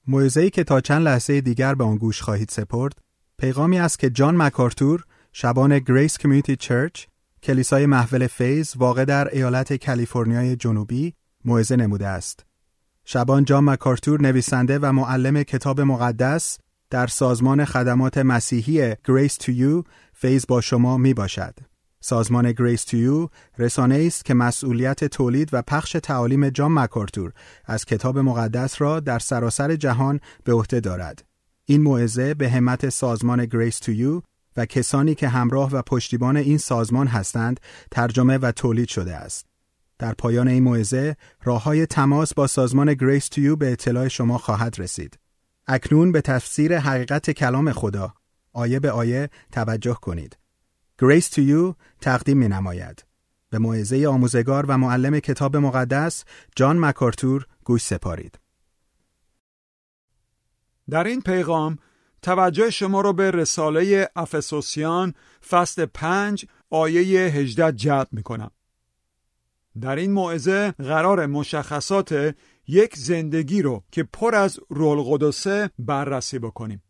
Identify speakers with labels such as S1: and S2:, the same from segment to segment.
S1: موعظه‌ای که تا چند لحظه دیگر به آن گوش خواهید سپرد، پیغامی است که جان مکارتور، شبان گریس کمیونیتی چرچ، کلیسای محول فیض واقع در ایالت کالیفرنیای جنوبی، موعظه نموده است. شبان جان مکارتور نویسنده و معلم کتاب مقدس در سازمان خدمات مسیحی Grace to You فیض با شما می باشد. سازمان Grace to You رسانه‌ای است که مسئولیت تولید و پخش تعالیم جان مکارتور از کتاب مقدس را در سراسر جهان به عهده دارد. این موعظه به همت سازمان Grace to You و کسانی که همراه و پشتیبان این سازمان هستند ترجمه و تولید شده است. در پایان این موعظه راه‌های تماس با سازمان Grace to You به اطلاع شما خواهد رسید. اکنون به تفسیر حقیقت کلام خدا آیه به آیه توجه کنید. Grace to You تقدیم می‌نماید. به موعظه آموزگار و معلم کتاب مقدس جان مکارتور گوش سپارید.
S2: در این پیغام توجه شما را به رساله افسوسیان فصل 5 آیه 18 جلب می‌کنم. در این موعظه قرار مشخصات یک زندگی رو که پر از روح القدسه بررسی بکنیم.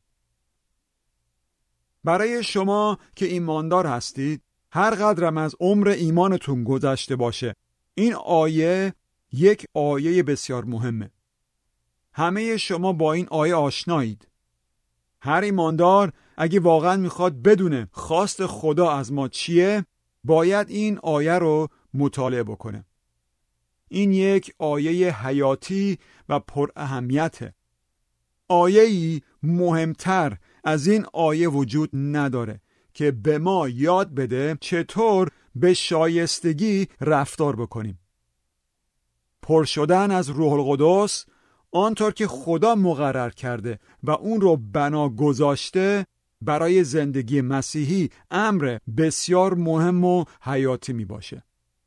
S2: برای شما که ایماندار هستید، هر قدرم از عمر ایمانتون گذشته باشه، این آیه یک آیه بسیار مهمه. همه شما با این آیه آشنایید. هر ایماندار اگه واقعا میخواد بدونه خواست خدا از ما چیه، باید این آیه رو مطالعه بکنه. این یک آیه حیاتی و پر اهمیته. آیه‌ای مهمتر از این آیه وجود نداره که به ما یاد بده چطور به شایستگی رفتار بکنیم. پر شدن از روح القدس آنطور که خدا مقرر کرده و اون رو بنا گذاشته برای زندگی مسیحی امر بسیار مهم و حیاتی می باشه.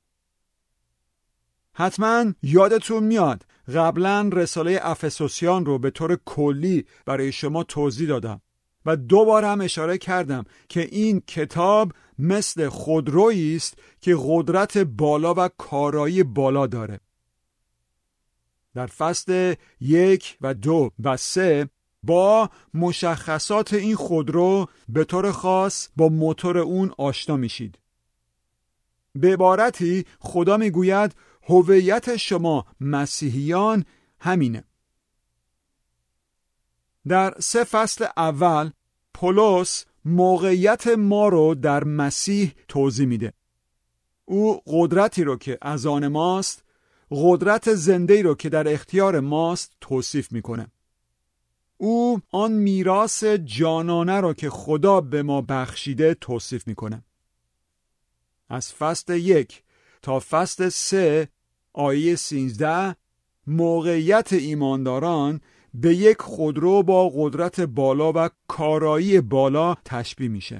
S2: حتما یادتون میاد قبلا رساله افسوسیان رو به طور کلی برای شما توضیح دادم و دوباره هم اشاره کردم که این کتاب مثل خودرویی است که قدرت بالا و کارایی بالا داره. در فصل 1 و 2 و 3 با مشخصات این خودرو به طور خاص با موتور اون آشنا میشید. به عبارتی خدا میگوید هویت شما مسیحیان همینه. در 3 فصل اول پولس موقعیت ما رو در مسیح توضیح میده. او قدرتی رو که از آن ماست، قدرت زنده‌ای رو که در اختیار ماست توصیف میکنه. او آن میراث جانانه رو که خدا به ما بخشیده توصیف میکنه. از فصل 1 تا فصل 3 آیه 13 موقعیت ایمانداران به یک خودرو با قدرت بالا و کارایی بالا تشبیه میشه.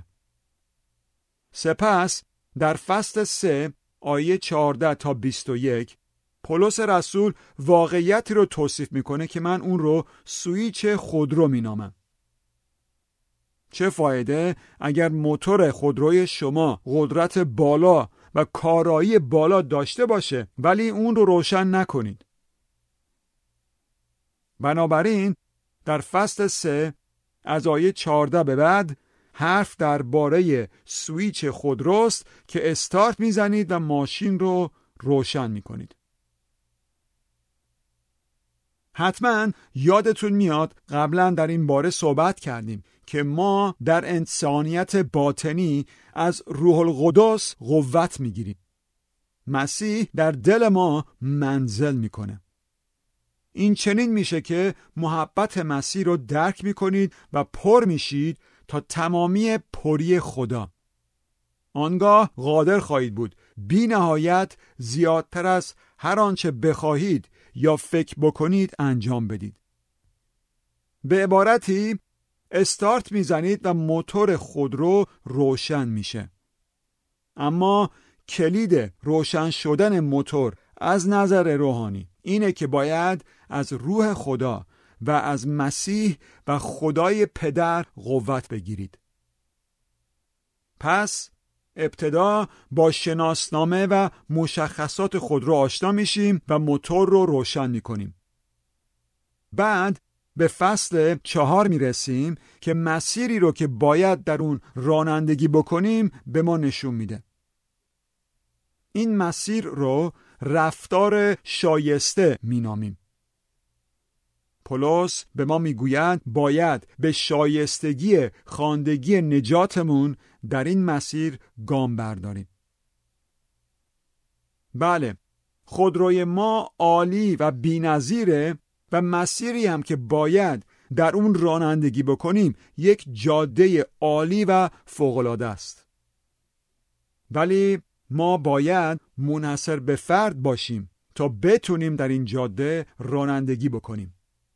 S2: سپس در فصل 3 آیه 14 تا 21 پولس رسول واقعیتی رو توصیف میکنه که من اون رو سوئیچ خودرو مینامم. چه فایده اگر موتور خودروی شما قدرت بالا و کارایی بالا داشته باشه ولی اون رو روشن نکنید. بنابراین در فصل 3 از آیه 14 به بعد حرف درباره سوئیچ خودروست که استارت میزنید و ماشین رو روشن میکنید. حتما یادتون میاد قبلا در این باره صحبت کردیم که ما در انسانیت باطنی از روح القدس قوت میگیریم. مسیح در دل ما منزل میکنه. این چنین میشه که محبت مسیح رو درک میکنید و پر میشید تا تمامی پری خدا. آنگاه قادر خواهید بود بی نهایت زیادتر از هر آنچه بخواهید یا فکر بکنید انجام بدید. به عبارتی استارت میزنید و موتور خودرو روشن میشه. اما کلید روشن شدن موتور از نظر روحانی اینه که باید از روح خدا و از مسیح و خدای پدر قوت بگیرید. پس ابتدا با شناسنامه و مشخصات خودرو آشنا میشیم و موتور رو روشن میکنیم. بعد به فصل 4 میرسیم که مسیری رو که باید در اون رانندگی بکنیم به ما نشون میده. این مسیر رو رفتار شایسته مینامیم. پولس به ما میگوید باید به شایستگی خواندگی نجاتمون در این مسیر گام برداریم. بله، خودروی ما عالی و بی‌نظیره و مسیری هم که باید در اون رانندگی بکنیم یک جاده عالی و فوق‌العاده است. ولی ما باید منحصر به فرد باشیم تا بتونیم در این جاده رانندگی بکنیم.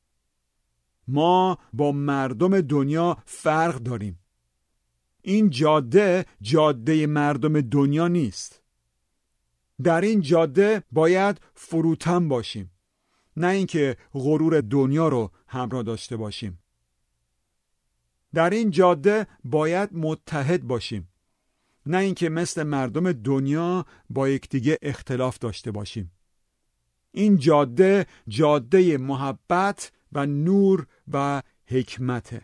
S2: ما با مردم دنیا فرق داریم. این جاده مردم دنیا نیست. در این جاده باید فروتن باشیم، نه اینکه غرور دنیا رو همراه داشته باشیم. در این جاده باید متحد باشیم، نه اینکه مثل مردم دنیا با یکدیگه اختلاف داشته باشیم. این جاده محبت و نور و حکمته.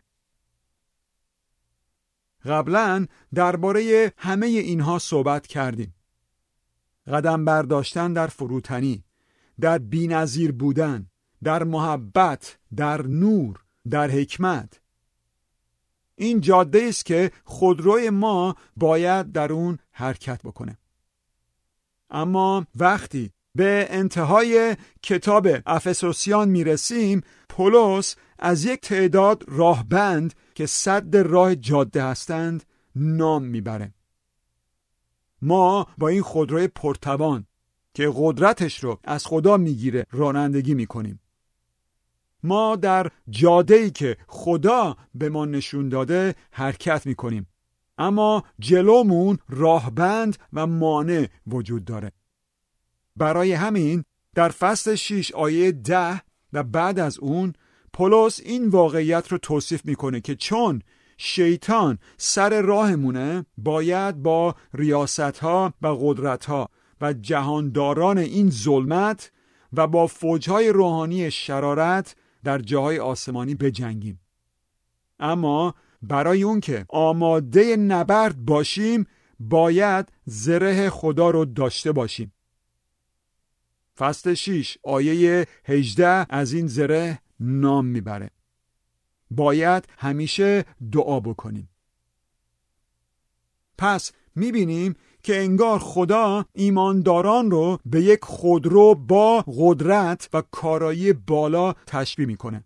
S2: قبلا درباره همه اینها صحبت کردیم. قدم برداشتن در فروتنی، در بی‌نظیر بودن، در محبت، در نور، در حکمت. این جاده است که خودروی ما باید در اون حرکت بکنه. اما وقتی به انتهای کتاب افسوسیان میرسیم، پولس از یک تعداد راهبند که سد راه جاده هستند نام میبره. ما با این خودروی پرتوان که قدرتش رو از خدا میگیره رانندگی میکنیم. ما در جاده‌ای که خدا به ما نشون داده حرکت میکنیم، اما جلومون راهبند و مانع وجود داره. برای همین در فصل 6 آیه 10 و بعد از اون پولس این واقعیت رو توصیف میکنه که چون شیطان سر راهمونه، باید با ریاست‌ها و قدرت‌ها و جهانداران این ظلمت و با فوج‌های روحانی شرارت در جاهای آسمانی بجنگیم. اما برای اون که آماده نبرد باشیم، باید زره خدا رو داشته باشیم. فصل 6 آیه 18 از این زره نام میبره. باید همیشه دعا بکنیم. پس میبینیم که انگار خدا ایمانداران رو به یک خودرو با قدرت و کارایی بالا تشبیه میکنه.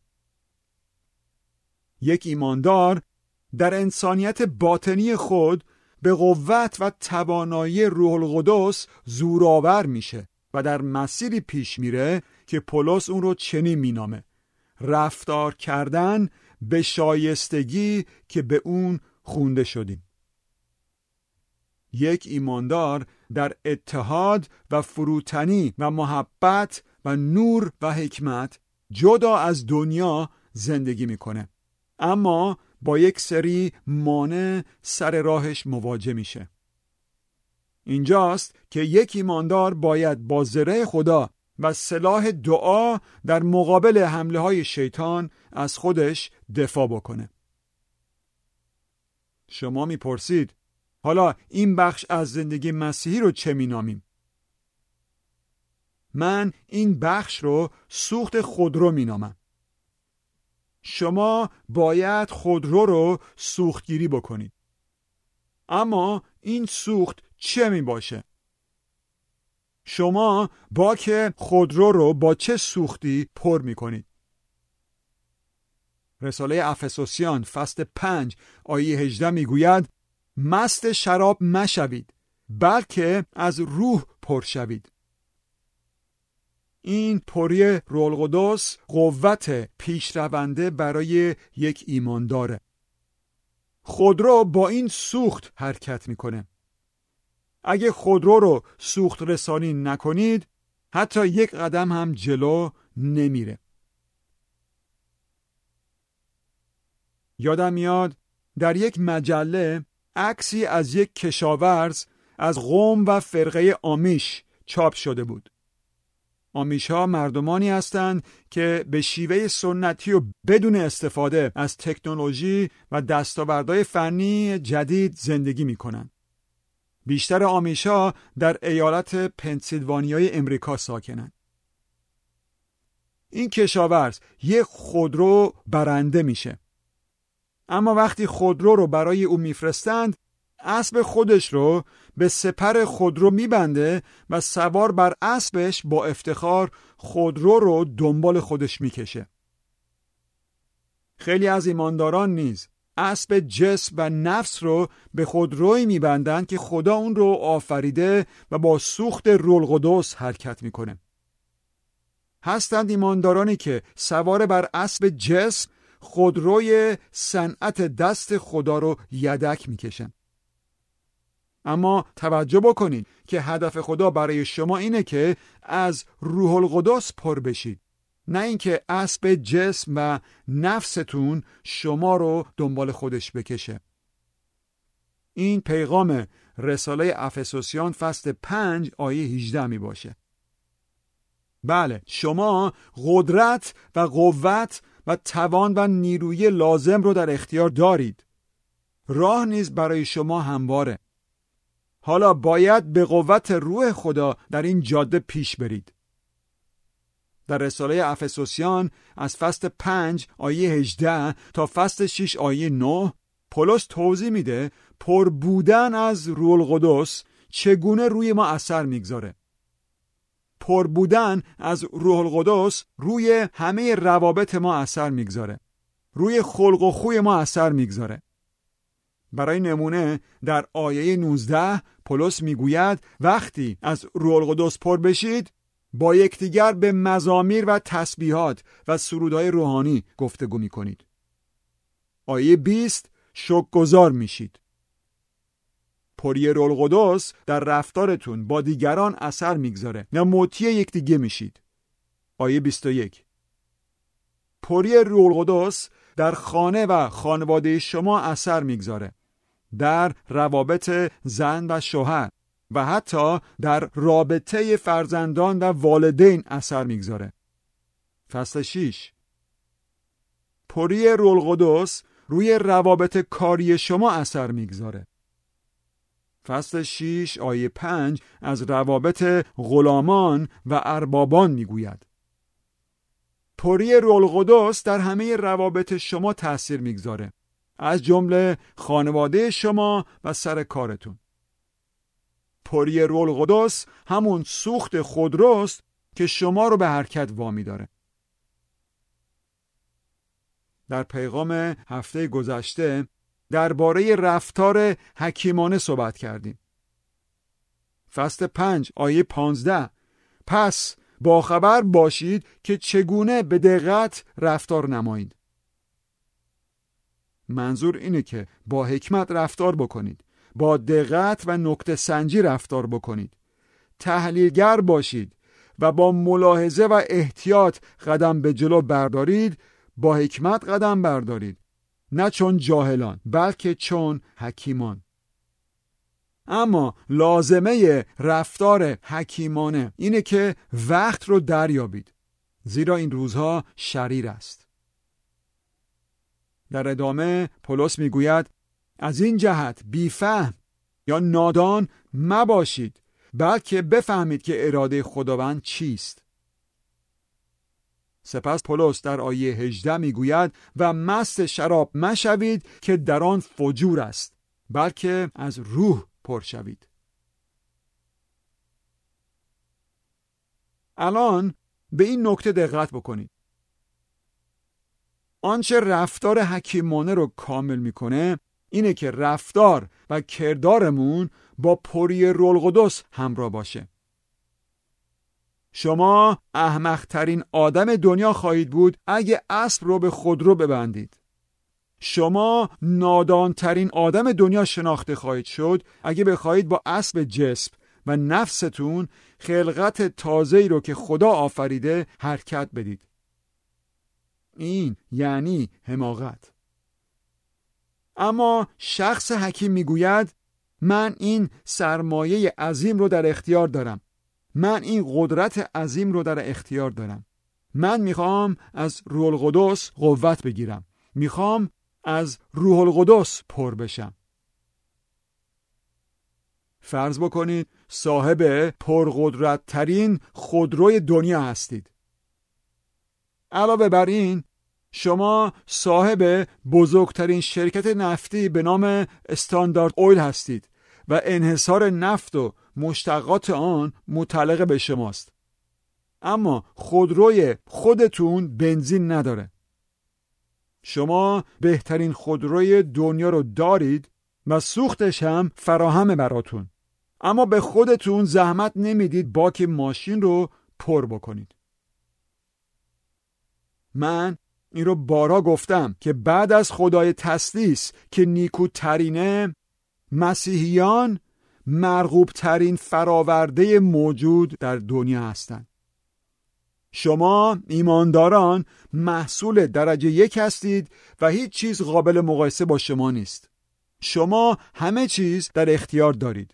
S2: یک ایماندار در انسانیت باطنی خود به قوت و توانایی روح القدس زورآور میشه و در مسیری پیش میره که پولس اون رو چنین مینامه: رفتار کردن به شایستگی که به اون خونده شدیم. یک ایماندار در اتحاد و فروتنی و محبت و نور و حکمت جدا از دنیا زندگی میکنه، اما با یک سری مانع سر راهش مواجه میشه. اینجاست که یک ایماندار باید با زره خدا و سلاح دعا در مقابل حمله های شیطان از خودش دفاع بکنه. شما میپرسید حالا این بخش از زندگی مسیحی رو چه مینامیم؟ من این بخش رو سوخت خودرو مینامم. شما باید خودرو رو سوختگیری بکنید. اما این سوخت چه می باشه؟ شما باک خودرو رو با چه سوختی پر می کنید؟ رساله افسوسیان فصل 5 آیه 18 می گوید مست شراب مشوید، بلکه از روح پر شوید. این پری روح القدس قوت پیشرونده برای یک ایمانداره. خودرو با این سوخت حرکت میکنه. اگه خودرو رو سوخت رسانی نکنید، حتی یک قدم هم جلو نمیره. یادم میاد در یک مجله عکسی از یک کشاورز از قوم و فرقه آمیش چاپ شده بود. آمیش‌ها مردمانی هستند که به شیوه سنتی و بدون استفاده از تکنولوژی و دستاوردهای فنی جدید زندگی می‌کنند. بیشتر آمیش‌ها در ایالت پنسیلوانیای امریکا ساکنند. این کشاورز یک خودرو برنده میشه. اما وقتی خودرو رو برای او میفرستند، اسب خودش رو به سپر خودرو میبنده و سوار بر اسبش با افتخار خودرو رو دنبال خودش میکشه. خیلی از ایمانداران نیز اسب جسم و نفس رو به خودرویی میبندند که خدا اون رو آفریده و با سوخت روح القدس حرکت میکنه. هستند ایماندارانی که سوار بر اسب جسم خودروی صنعت دست خدا رو یدک میکشن. اما توجه بکنید که هدف خدا برای شما اینه که از روح القدس پر بشید، نه اینکه اسب جسم و نفستون شما رو دنبال خودش بکشه. این پیغام رساله افسوسیان فصل 5 آیه 18 می باشه. بله، شما قدرت و قوت و توان و نیروی لازم رو در اختیار دارید. راه نیز برای شما همواره. حالا باید به قوت روح خدا در این جاده پیش برید. در رساله افسوسیان از فصل 5 آیه 18 تا فصل 6 آیه 9 پولس توضیح میده پر بودن از روح القدس چگونه روی ما اثر میگذاره. پر بودن از روح القدس روی همه روابط ما اثر میگذاره. روی خلق و خوی ما اثر میگذاره. برای نمونه در آیه 19 پولس میگوید وقتی از روح القدس پر بشید با یکدیگر به مزامیر و تسبیحات و سرودهای روحانی گفتگو میکنید. آیه 20 شکرگزار میشید. پری روح القدس در رفتارتون با دیگران اثر میگذاره یا مطیع یکدیگه میشید. آیه 21 پری روح القدس در خانه و خانواده شما اثر میگذاره، در روابط زن و شوهر و حتی در رابطه فرزندان و والدین اثر میگذاره. فصل 6 پری روح القدس روی روابط کاری شما اثر میگذاره. فصل 6 آیه 5 از روابط غلامان و اربابان میگوید. پری روح القدس در همه روابط شما تأثیر میگذاره، از جمله خانواده شما و سر کارتون. پری روح القدس همون سوخت خودروست که شما رو به حرکت وامی داره. در پیغام هفته گذشته درباره رفتار حکیمانه صحبت کردیم. فصل 5 آیه 15 پس باخبر باشید که چگونه به دقت رفتار نمایید. منظور اینه که با حکمت رفتار بکنید، با دقت و نکته سنجی رفتار بکنید، تحلیلگر باشید و با ملاحظه و احتیاط قدم به جلو بردارید، با حکمت قدم بردارید، نه چون جاهلان بلکه چون حکیمان. اما لازمه رفتار حکیمانه اینه که وقت رو دریابید، زیرا این روزها شریر است. در ادامه پولس میگوید از این جهت بیفهم یا نادان مباشید، بلکه بفهمید که اراده خداوند چیست. سپس پولس در آیه 18 میگوید و مست شراب مشوید که در آن فجور است، بلکه از روح پر شوید. الان به این نکته دقت بکنید. آنچه رفتار حکیمانه رو کامل میکنه اینه که رفتار و کردارمون با پری روح القدس همراه باشه. شما احمق‌ترین آدم دنیا خواهید بود اگه اسب رو به خودرو ببندید. شما نادانترین آدم دنیا شناخته خواهید شد اگه بخواهید با اسب جسم و نفستون خلقت تازه‌ای رو که خدا آفریده حرکت بدید. این یعنی حماقت. اما شخص حکیم میگوید من این سرمایه عظیم رو در اختیار دارم. من این قدرت عظیم رو در اختیار دارم. من میخوام از روح القدس قوت بگیرم. میخوام از روح القدس پر بشم. فرض بکنید صاحب پرقدرت ترین خودروی دنیا هستید. علاوه بر این شما صاحب بزرگترین شرکت نفتی به نام استاندارد اویل هستید و انحصار نفت و مشتقات آن متعلق به شماست. اما خودروی خودتون بنزین نداره. شما بهترین خودروی دنیا رو دارید و سوختش هم فراهمه براتون، اما به خودتون زحمت نمیدید باک ماشین رو پر بکنید. من این رو بارها گفتم که بعد از خدای تسلیس که نیکوترینه، مسیحیان مرغوب ترین فراورده موجود در دنیا هستند. شما ایمانداران محصول درجه 1 هستید و هیچ چیز قابل مقایسه با شما نیست. شما همه چیز در اختیار دارید.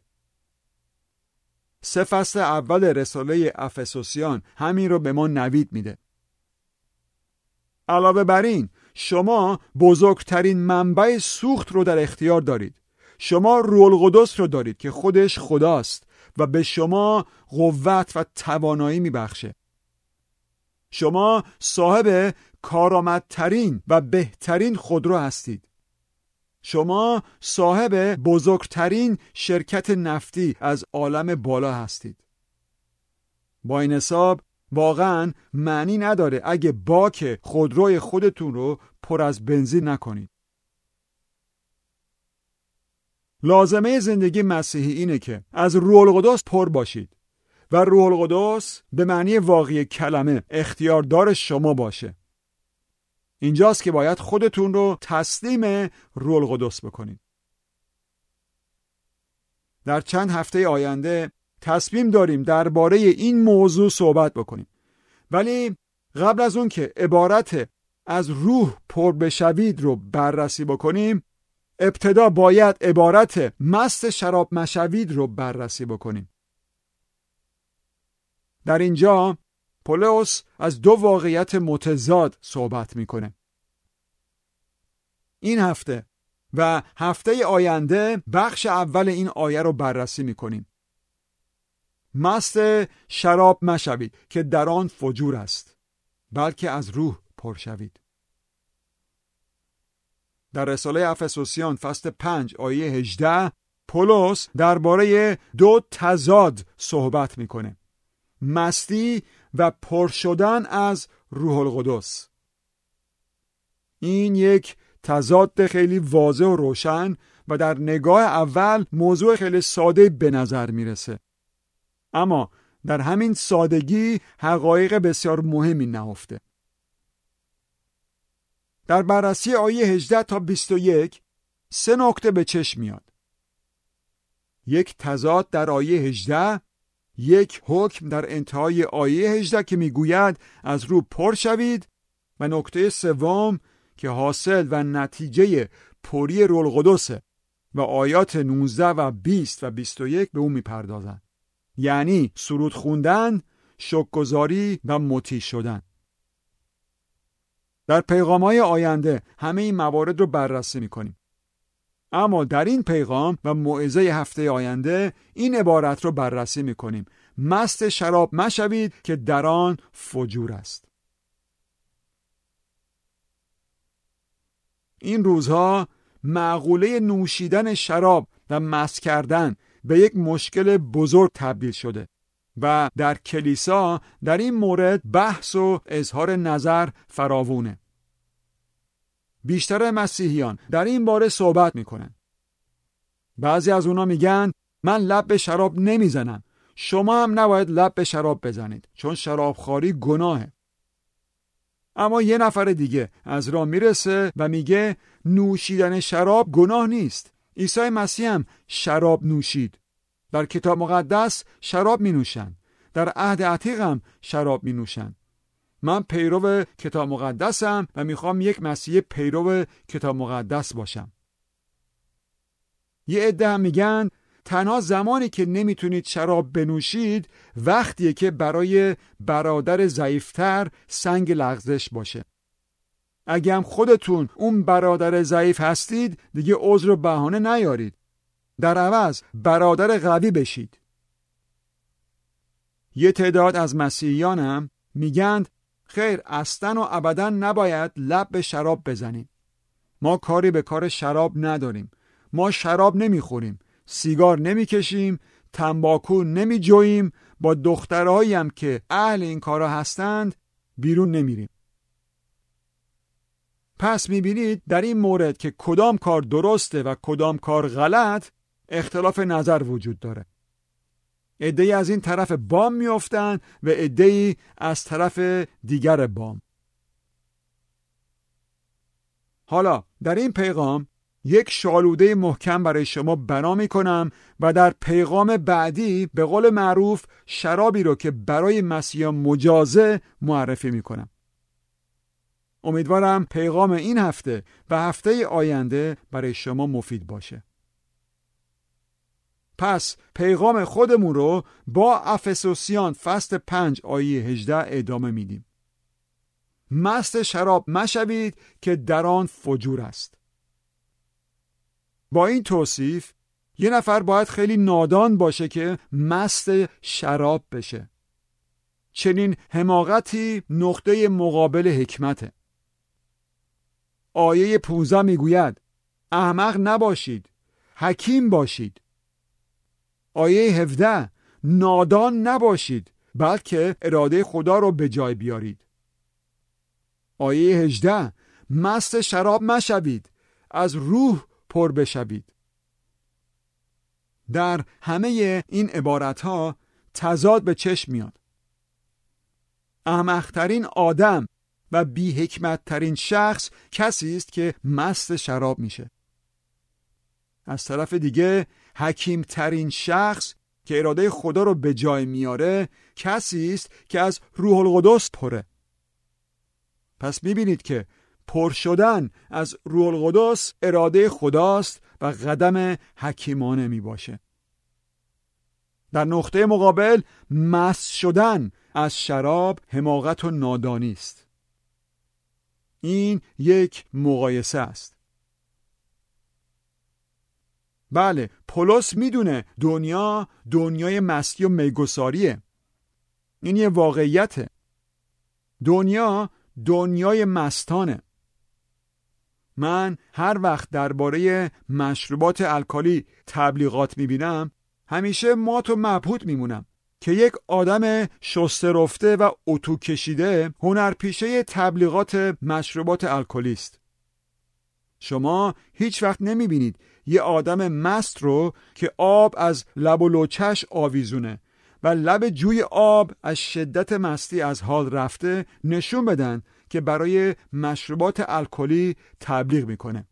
S2: 3 فصل اول رساله افسوسیان همین رو به ما نوید میده. علاوه بر این شما بزرگترین منبع سوخت رو در اختیار دارید. شما روح القدس رو دارید که خودش خداست و به شما قوت و توانایی میبخشه. شما صاحب کارآمدترین و بهترین خودرو هستید. شما صاحب بزرگترین شرکت نفتی از عالم بالا هستید. با این حساب واقعا معنی نداره اگه باک خودروی خودتون رو پر از بنزین نکنید. لازمه زندگی مسیحی اینه که از روح القدس پر باشید و روح القدس به معنی واقعی کلمه اختیاردار شما باشه. اینجاست که باید خودتون رو تسلیم روح القدس بکنید. در چند هفته آینده تصمیم داریم درباره این موضوع صحبت بکنیم. ولی قبل از اون که عبارت از روح پر بشوید رو بررسی بکنیم، ابتدا باید عبارت مست شراب مشوید رو بررسی بکنیم. در اینجا پولس از 2 واقعیت متضاد صحبت میکنه. این هفته و هفته آینده بخش اول این آیه رو بررسی میکنیم. مست شراب مشوید که در آن فجور است، بلکه از روح پر شوید. در رساله افسوسیان فصل 5 آیه 18 پولس درباره 2 تضاد صحبت میکنه: مستی و پر شدن از روح القدس. این یک تضاد خیلی واضح و روشن و در نگاه اول موضوع خیلی ساده به نظر میرسه، اما در همین سادگی حقایق بسیار مهمی نهفته. در بررسی آیه 18 تا 21 3 نکته به چشم میاد. یک تضاد در آیه 18، یک حکم در انتهای آیه 18 که میگوید از روح پر شوید، و نکته سوم که حاصل و نتیجه پری روح القدس و آیات 19 و 20 و 21 به اون میپردازند، یعنی سرود خوندن، شکرگزاری و مطیع شدن. در پیغام‌های آینده همه این موارد رو بررسی می‌کنیم. اما در این پیغام و موعظه هفته آینده این عبارت رو بررسی می‌کنیم: مست شراب مشوید که در آن فجور است. این روزها معقوله نوشیدن شراب و مست کردن به یک مشکل بزرگ تبدیل شده و در کلیسا در این مورد بحث و اظهار نظر فراوونه. بیشتر مسیحیان در این باره صحبت میکنن. بعضی از اونا میگن من لب به شراب نمیزنم، شما هم نباید لب به شراب بزنید چون شرابخواری گناهه. اما یه نفر دیگه از راه میرسه و میگه نوشیدن شراب گناه نیست. عیسی مسیح هم شراب نوشید. در کتاب مقدس شراب می نوشن. در عهد عتیق هم شراب می نوشن. من پیرو کتاب مقدسم و میخوام یک مسیح پیرو کتاب مقدس باشم. یه عده هم میگن تنها زمانی که نمیتونید شراب بنوشید وقتیه که برای برادر ضعیفتر سنگ لغزش باشه. اگه هم خودتون اون برادر ضعیف هستید دیگه عذر و بهانه نیارید. در عوض برادر قوی بشید. یه تعداد از مسیحیان هم میگن خیر اصلاً و ابداً نباید لب به شراب بزنیم. ما کاری به کار شراب نداریم. ما شراب نمیخوریم. سیگار نمیکشیم. تنباکو نمیجوییم. با دخترهایی هم که اهل این کارا هستند بیرون نمیریم. پس میبینید در این مورد که کدام کار درسته و کدام کار غلط اختلاف نظر وجود داره. عده‌ای از این طرف بام میافتن و عده‌ای از طرف دیگر بام. حالا در این پیغام یک شالوده محکم برای شما بنا میکنم و در پیغام بعدی به قول معروف شرابی رو که برای مسیحیان مجازه معرفی میکنم. امیدوارم پیغام این هفته و هفته آینده برای شما مفید باشه. پس پیغام خودمون رو با افسوسیان فصل 5 آیه 18 ادامه میدیم. مست شراب مشوید که در آن فجور است. با این توصیف یه نفر باید خیلی نادان باشه که مست شراب بشه. چنین حماقتی نقطه مقابل حکمته. آیه 15 میگوید احمق نباشید، حکیم باشید. آیه 17 نادان نباشید بلکه اراده خدا رو به جای بیارید. آیه 18 مست شراب مشوید، از روح پر بشوید. در همه این عبارتها تضاد به چشم میاد. احمق‌ترین آدم و بی حکمت‌ترین شخص کسی است که مست شراب میشه. از طرف دیگه حکیم‌ترین شخص که اراده خدا رو به جای میاره کسی است که از روح القدس پره. پس میبینید که پر شدن از روح القدس اراده خداست و قدم حکیمانه میباشه. در نقطه مقابل مست شدن از شراب حماقت و نادانی است. این یک مقایسه است. بله، پولس میدونه دنیای مستی و میگساریه. این یه واقعیته. دنیای مستانه. من هر وقت درباره مشروبات الکلی تبلیغات میبینم همیشه مات و مبهوت میمونم که یک آدم شسته رفته و اتو کشیده هنرپیشه تبلیغات مشروبات الکلی است. شما هیچ وقت نمیبینید یه آدم مست رو که آب از لب و لوچش آویزونه و لب جوی آب از شدت مستی از حال رفته نشون بدن که برای مشروبات الکلی تبلیغ میکنه.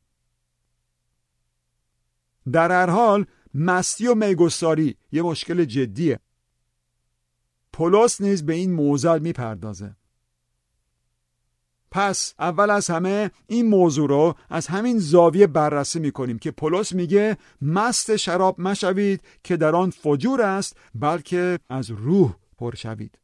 S2: در هر حال مستی و میگساری یه مشکل جدیه. پولس نیز به این موضوع میپردازه. پس اول از همه این موضوع رو از همین زاویه بررسی میکنیم که پولس میگه مست شراب مشوید که در آن فجور است بلکه از روح پر شوید.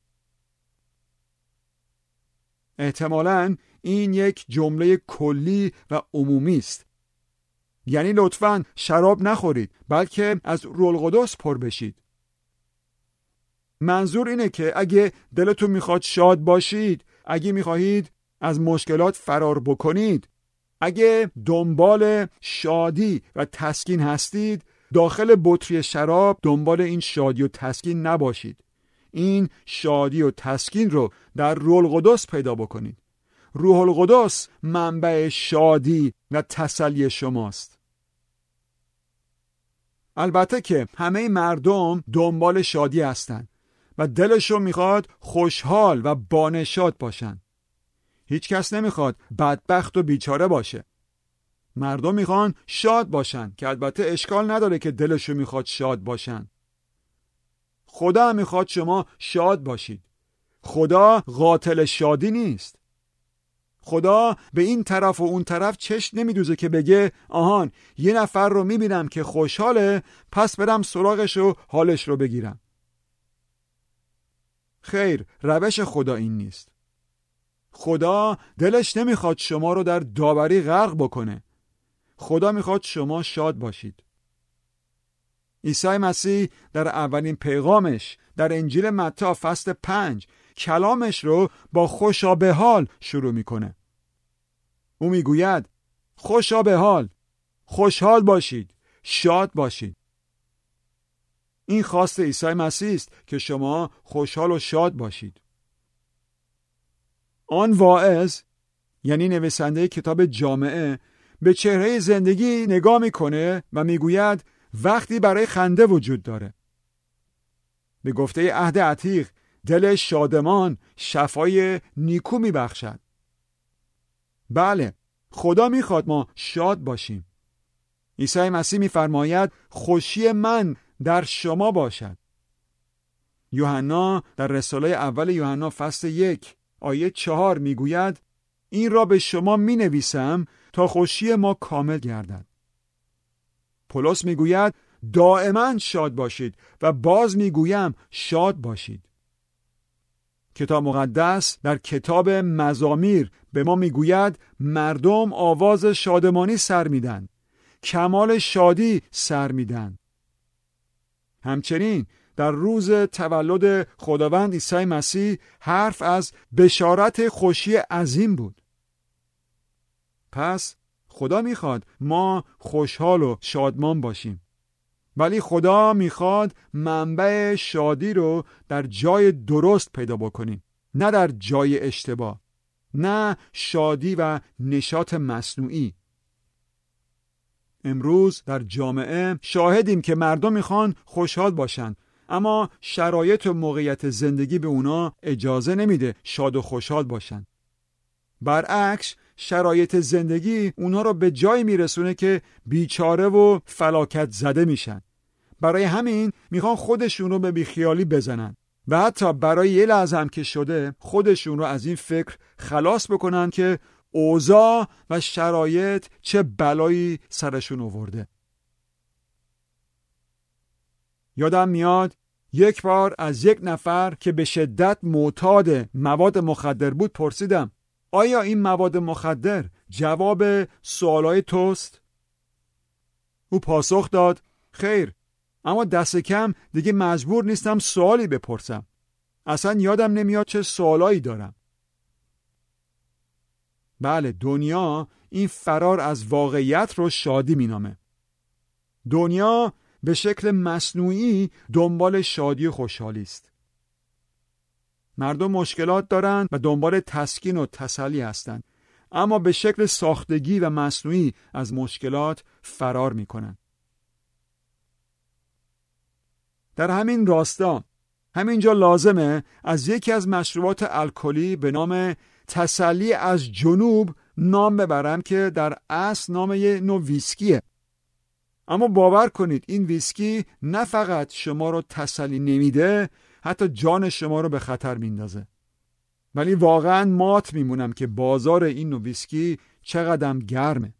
S2: احتمالاً این یک جمله کلی و عمومی است. یعنی لطفاً شراب نخورید بلکه از روح القدس پر بشید. منظور اینه که اگه دلتون میخواد شاد باشید، اگه میخواهید از مشکلات فرار بکنید، اگه دنبال شادی و تسکین هستید، داخل بطری شراب دنبال این شادی و تسکین نباشید. این شادی و تسکین رو در روح القدس پیدا بکنید. روح القدس منبع شادی و تسلی شماست. البته که همه مردم دنبال شادی هستند و دلشون میخواد خوشحال و بانشاد باشن. هیچ کس نمیخواد بدبخت و بیچاره باشه. مردم میخوان شاد باشن که البته اشکال نداره که دلشون میخواد شاد باشن. خدا هم میخواد شما شاد باشید. خدا قاتل شادی نیست. خدا به این طرف و اون طرف چشم نمیدوزه که بگه آهان یه نفر رو میبینم که خوشحاله، پس برم سراغش و حالش رو بگیرم. خیر، روش خدا این نیست. خدا دلش نمیخواد شما رو در داوری غرق بکنه. خدا میخواد شما شاد باشید. عیسی مسیح در اولین پیغامش در انجیل متی فصل 5 کلامش رو با خوشا به حال شروع میکنه. او میگوید خوشا به حال، خوشحال باشید، شاد باشید. این خواست عیسی مسیح است که شما خوشحال و شاد باشید. آن واعظ، یعنی نویسنده کتاب جامعه، به چهره زندگی نگاه میکنه و میگوید وقتی برای خنده وجود داره. به گفته عهد عتیق دل شادمان شفای نیکو میبخشد. بله، خدا میخواد ما شاد باشیم. عیسی مسیح میفرماید خوشی من در شما باشد. یوحنا در رساله اول یوحنا فصل 1 آیه 4 میگوید این را به شما مینویسم تا خوشی ما کامل گردد. پولس میگوید دائما شاد باشید و باز میگویم شاد باشید. کتاب مقدس در کتاب مزامیر به ما میگوید مردم آواز شادمانی سر میدن، کمال شادی سر میدن. همچنین در روز تولد خداوند عیسی مسیح حرف از بشارت خوشی عظیم بود. پس خدا میخواد ما خوشحال و شادمان باشیم. ولی خدا میخواد منبع شادی رو در جای درست پیدا بکنیم، نه در جای اشتباه، نه شادی و نشاط مصنوعی. امروز در جامعه شاهدیم که مردم میخوان خوشحال باشن، اما شرایط و موقعیت زندگی به اونا اجازه نمیده شاد و خوشحال باشن. برعکس شرایط زندگی اونا رو به جایی میرسونه که بیچاره و فلاکت زده میشن. برای همین میخوان خودشون رو به بیخیالی بزنن و حتی برای یه لحظه هم که شده خودشون رو از این فکر خلاص بکنن که اوضاع و شرایط چه بلایی سرشون آورده. یادم میاد یک بار از یک نفر که به شدت معتاد مواد مخدر بود پرسیدم آیا این مواد مخدر جواب سوالای توست؟ او پاسخ داد خیر، اما دست کم دیگه مجبور نیستم سوالی بپرسم. اصلا یادم نمیاد چه سوالایی دارم. بله، دنیا این فرار از واقعیت رو شادی مینامه. دنیا به شکل مصنوعی دنبال شادی و خوشحالی است. مردم مشکلات دارن و دنبال تسکین و تسلی هستند، اما به شکل ساختگی و مصنوعی از مشکلات فرار میکنن. در همین راستا همینجا لازمه از یکی از مشروبات الکلی به نام تسلی از جنوب نام ببرم که در اصل نام یه نوع ویسکیه. اما باور کنید این ویسکی نه فقط شما رو تسلی نمیده، حتی جان شما رو به خطر میندازه. ولی واقعا مات میمونم که بازار این نوع ویسکی چقدر گرمه.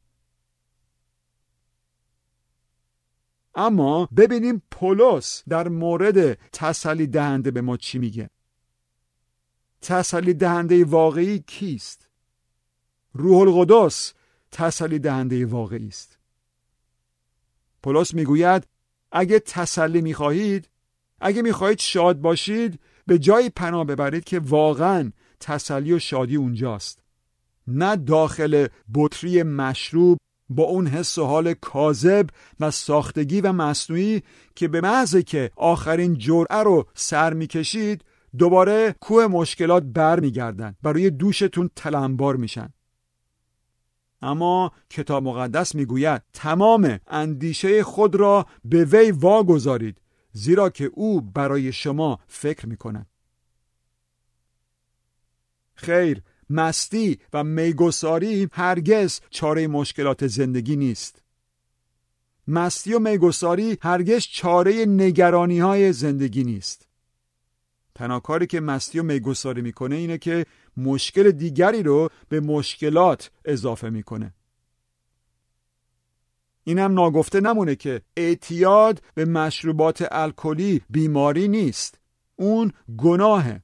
S2: اما ببینیم پولس در مورد تسلی دهنده به ما چی میگه. تسلی دهنده واقعی کیست؟ روح القدس تسلی دهنده واقعی است. پولس میگوید اگه تسلی میخواهید، اگه میخواهید شاد باشید، به جایی پناه ببرید که واقعا تسلی و شادی اونجاست، نه داخل بطری مشروب با اون حس و حال کاذب و ساختگی و مصنوعی که به محض که آخرین جرعه رو سر میکشید دوباره کوه مشکلات بر میگردن، برای دوشتون تلمبار میشن. اما کتاب مقدس میگوید تمام اندیشه خود را به وی واگذارید، زیرا که او برای شما فکر میکند. خیر، مستی و میگساری هرگز چاره مشکلات زندگی نیست. مستی و میگساری هرگز چاره نگرانی های زندگی نیست. تنها کاری که مستی و میگساری میکنه اینه که مشکل دیگری رو به مشکلات اضافه میکنه. این هم ناگفته نمونه که اعتیاد به مشروبات الکلی بیماری نیست، اون گناهه.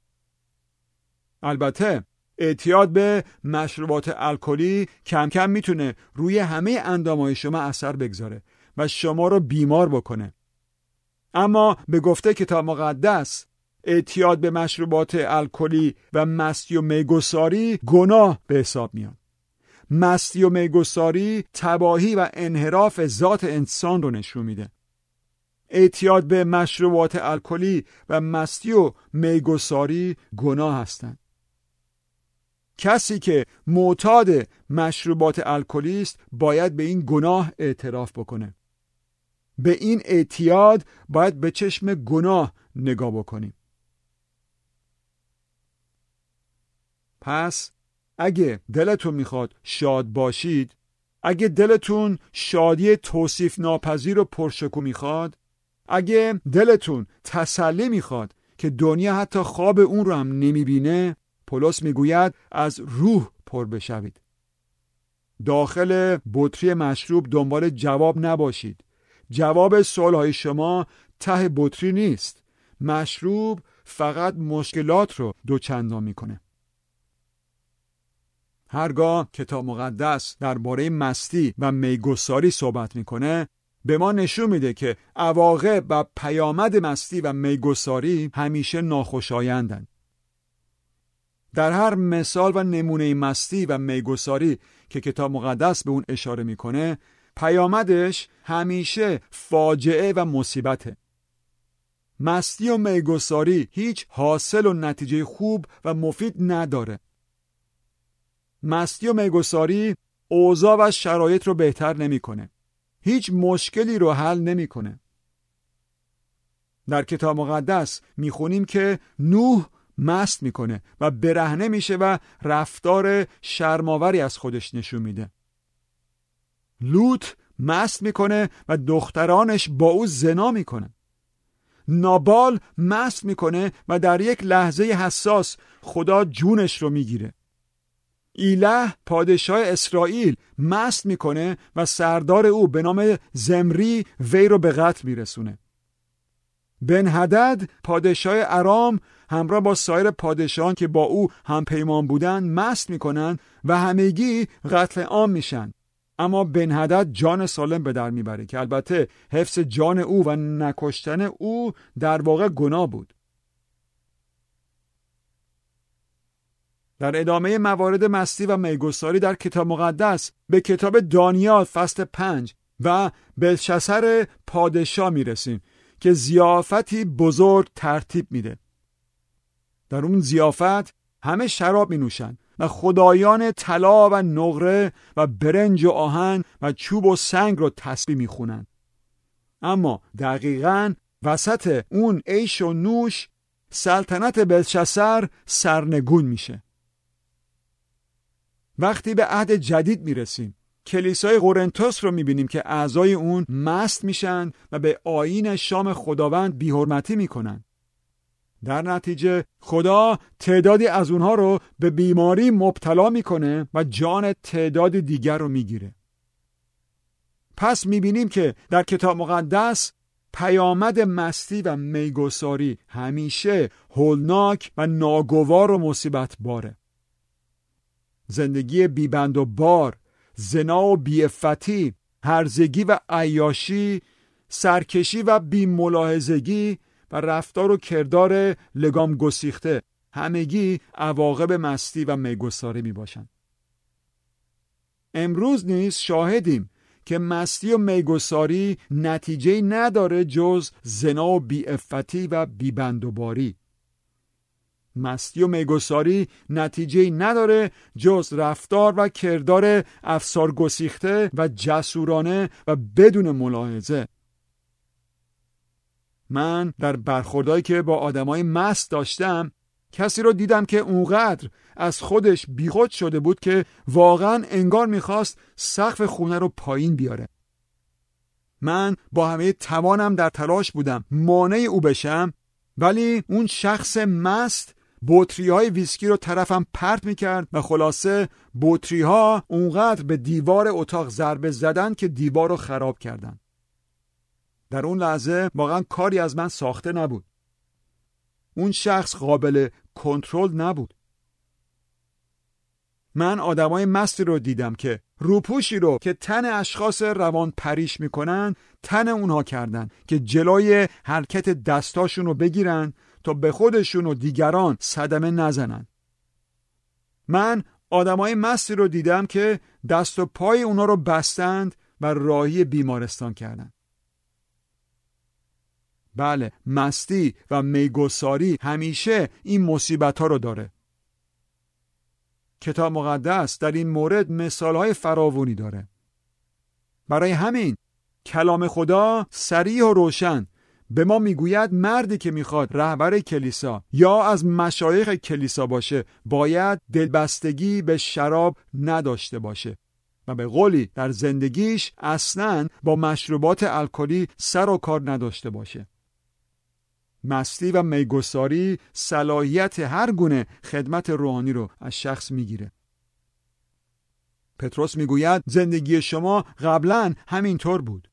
S2: البته اعتیاد به مشروبات الکلی کم کم میتونه روی همه اندامهای شما اثر بگذاره و شما رو بیمار بکنه. اما به گفته کتاب مقدس اعتیاد به مشروبات الکلی و مستی و میگساری گناه به حساب میاد. مستی و میگساری تباهی و انحراف ذات انسان رو نشون میده. اعتیاد به مشروبات الکلی و مستی و میگساری گناه هستند. کسی که معتاد مشروبات الکلی است باید به این گناه اعتراف بکنه. به این اعتیاد باید به چشم گناه نگاه بکنیم. پس اگه دلتون میخواد شاد باشید، اگه دلتون شادی توصیف ناپذیر و پرشکوه میخواد، اگه دلتون تسلی میخواد که دنیا حتی خواب اون رو هم نمیبینه، پولس میگوید از روح پر بشوید. داخل بطری مشروب دنبال جواب نباشید. جواب سوالهای شما ته بطری نیست. مشروب فقط مشکلات رو دوچندان میکنه. هرگاه کتاب مقدس درباره مستی و میگساری صحبت میکنه، به ما نشون میده که عواقب و پیامد مستی و میگساری همیشه ناخوشایندن. در هر مثال و نمونه مستی و میگساری که کتاب مقدس به اون اشاره میکنه، پیامدش همیشه فاجعه و مصیبته. مستی و میگساری هیچ حاصل و نتیجه خوب و مفید نداره. مستی و میگساری اوضاع و شرایط رو بهتر نمیکنه. هیچ مشکلی رو حل نمیکنه. در کتاب مقدس میخونیم که نوح مست میکنه و برهنه میشه و رفتار شرم‌آوری از خودش نشون میده. لوط مست میکنه و دخترانش با او زنا میکنن. نابال مست میکنه و در یک لحظه حساس خدا جونش رو میگیره. ایله پادشاه اسرائیل مست میکنه و سردار او به نام زمری وی رو به قتل میرسونه. بنهدد پادشاه ارام همراه با سایر پادشاهان که با او هم پیمان بودن مست میکنن و همگی قتل عام میشن. اما بنهدد جان سالم به در میبره که البته حفظ جان او و نکشتن او در واقع گناه بود. در ادامه موارد مستی و میگساری در کتاب مقدس به کتاب دانیال فصل 5 و بلشسر پادشاه میرسیم که ضیافتی بزرگ ترتیب میده. در اون ضیافت همه شراب می نوشن و خدایان طلا و نقره و برنج و آهن و چوب و سنگ رو تسبیح می خونن. اما دقیقاً وسط اون عیش و نوش سلطنت بلشسر سرنگون میشه. وقتی به عهد جدید میرسیم، کلیسای قرنتوس رو میبینیم که اعضای اون مست میشن و به آیین شام خداوند بی‌حرمتی میکنن. در نتیجه خدا تعدادی از اونها رو به بیماری مبتلا میکنه و جان تعداد دیگر رو میگیره. پس میبینیم که در کتاب مقدس پیامد مستی و میگساری همیشه هولناک و ناگوار و مصیبت باره. زندگی بیبند و بار، زنا و بی‌عفتی، هرزگی و عیاشی، سرکشی و بی‌ملاحظگی و رفتار و کردار لگام گسیخته همگی عواقب مستی و میگساری می باشند. امروز نیز شاهدیم که مستی و میگساری نتیجه نداره جز زنا و بی‌عفتی و بی‌بندوباری. مستی و میگساری نتیجه نداره جز رفتار و کردار افسار گسیخته و جسورانه و بدون ملاحظه. من در برخوردایی که با آدمای مست داشتم کسی رو دیدم که اونقدر از خودش بیخود شده بود که واقعا انگار میخواست سقف خونه رو پایین بیاره. من با همه توانم در تلاش بودم مانع او بشم، ولی اون شخص مست بطری‌های ویسکی رو طرفم پرت می‌کرد و خلاصه بطری‌ها اونقدر به دیوار اتاق ضربه زدن که دیوار رو خراب کردن. در اون لحظه واقعا کاری از من ساخته نبود. اون شخص قابل کنترل نبود. من آدمای مستی رو دیدم که روپوشی رو که تن اشخاص روان پریش میکنن تن اونها کردن که جلوی حرکت دستاشون رو بگیرن تا به خودشون و دیگران صدمه نزنن. من آدمای مستی رو دیدم که دست و پای اونا رو بستند و راهی بیمارستان کردن. بله، مستی و میگساری همیشه این مصیبت ها رو داره. کتاب مقدس در این مورد مثالهای فراوانی داره. برای همین کلام خدا صریح و روشن به ما میگوید مردی که میخواد رهبر کلیسا یا از مشایخ کلیسا باشه باید دلبستگی به شراب نداشته باشه و به قولی در زندگیش اصلاً با مشروبات الکلی سر و کار نداشته باشه. مستی و میگساری صلاحیت هر گونه خدمت روحانی رو از شخص میگیره. پتروس میگوید زندگی شما قبلا همینطور بود.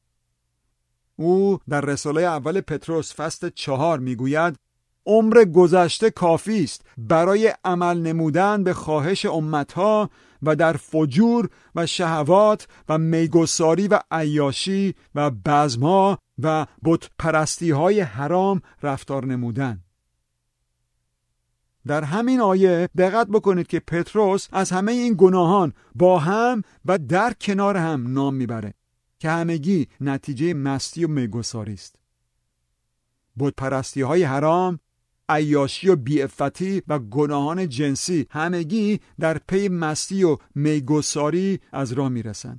S2: او در رساله اول پتروس فصل 4 میگوید عمر گذشته کافی است برای عمل نمودن به خواهش امتها و در فجور و شهوات و میگساری و عیاشی و بزمها و بت پرستی های حرام رفتار نمودن. در همین آیه دقت بکنید که پتروس از همه این گناهان با هم و در کنار هم نام میبره که همگی نتیجه مستی و میگساری است. بت پرستی های حرام، عیاشی و بیعفتی و گناهان جنسی همگی در پی مستی و میگساری از راه میرسن.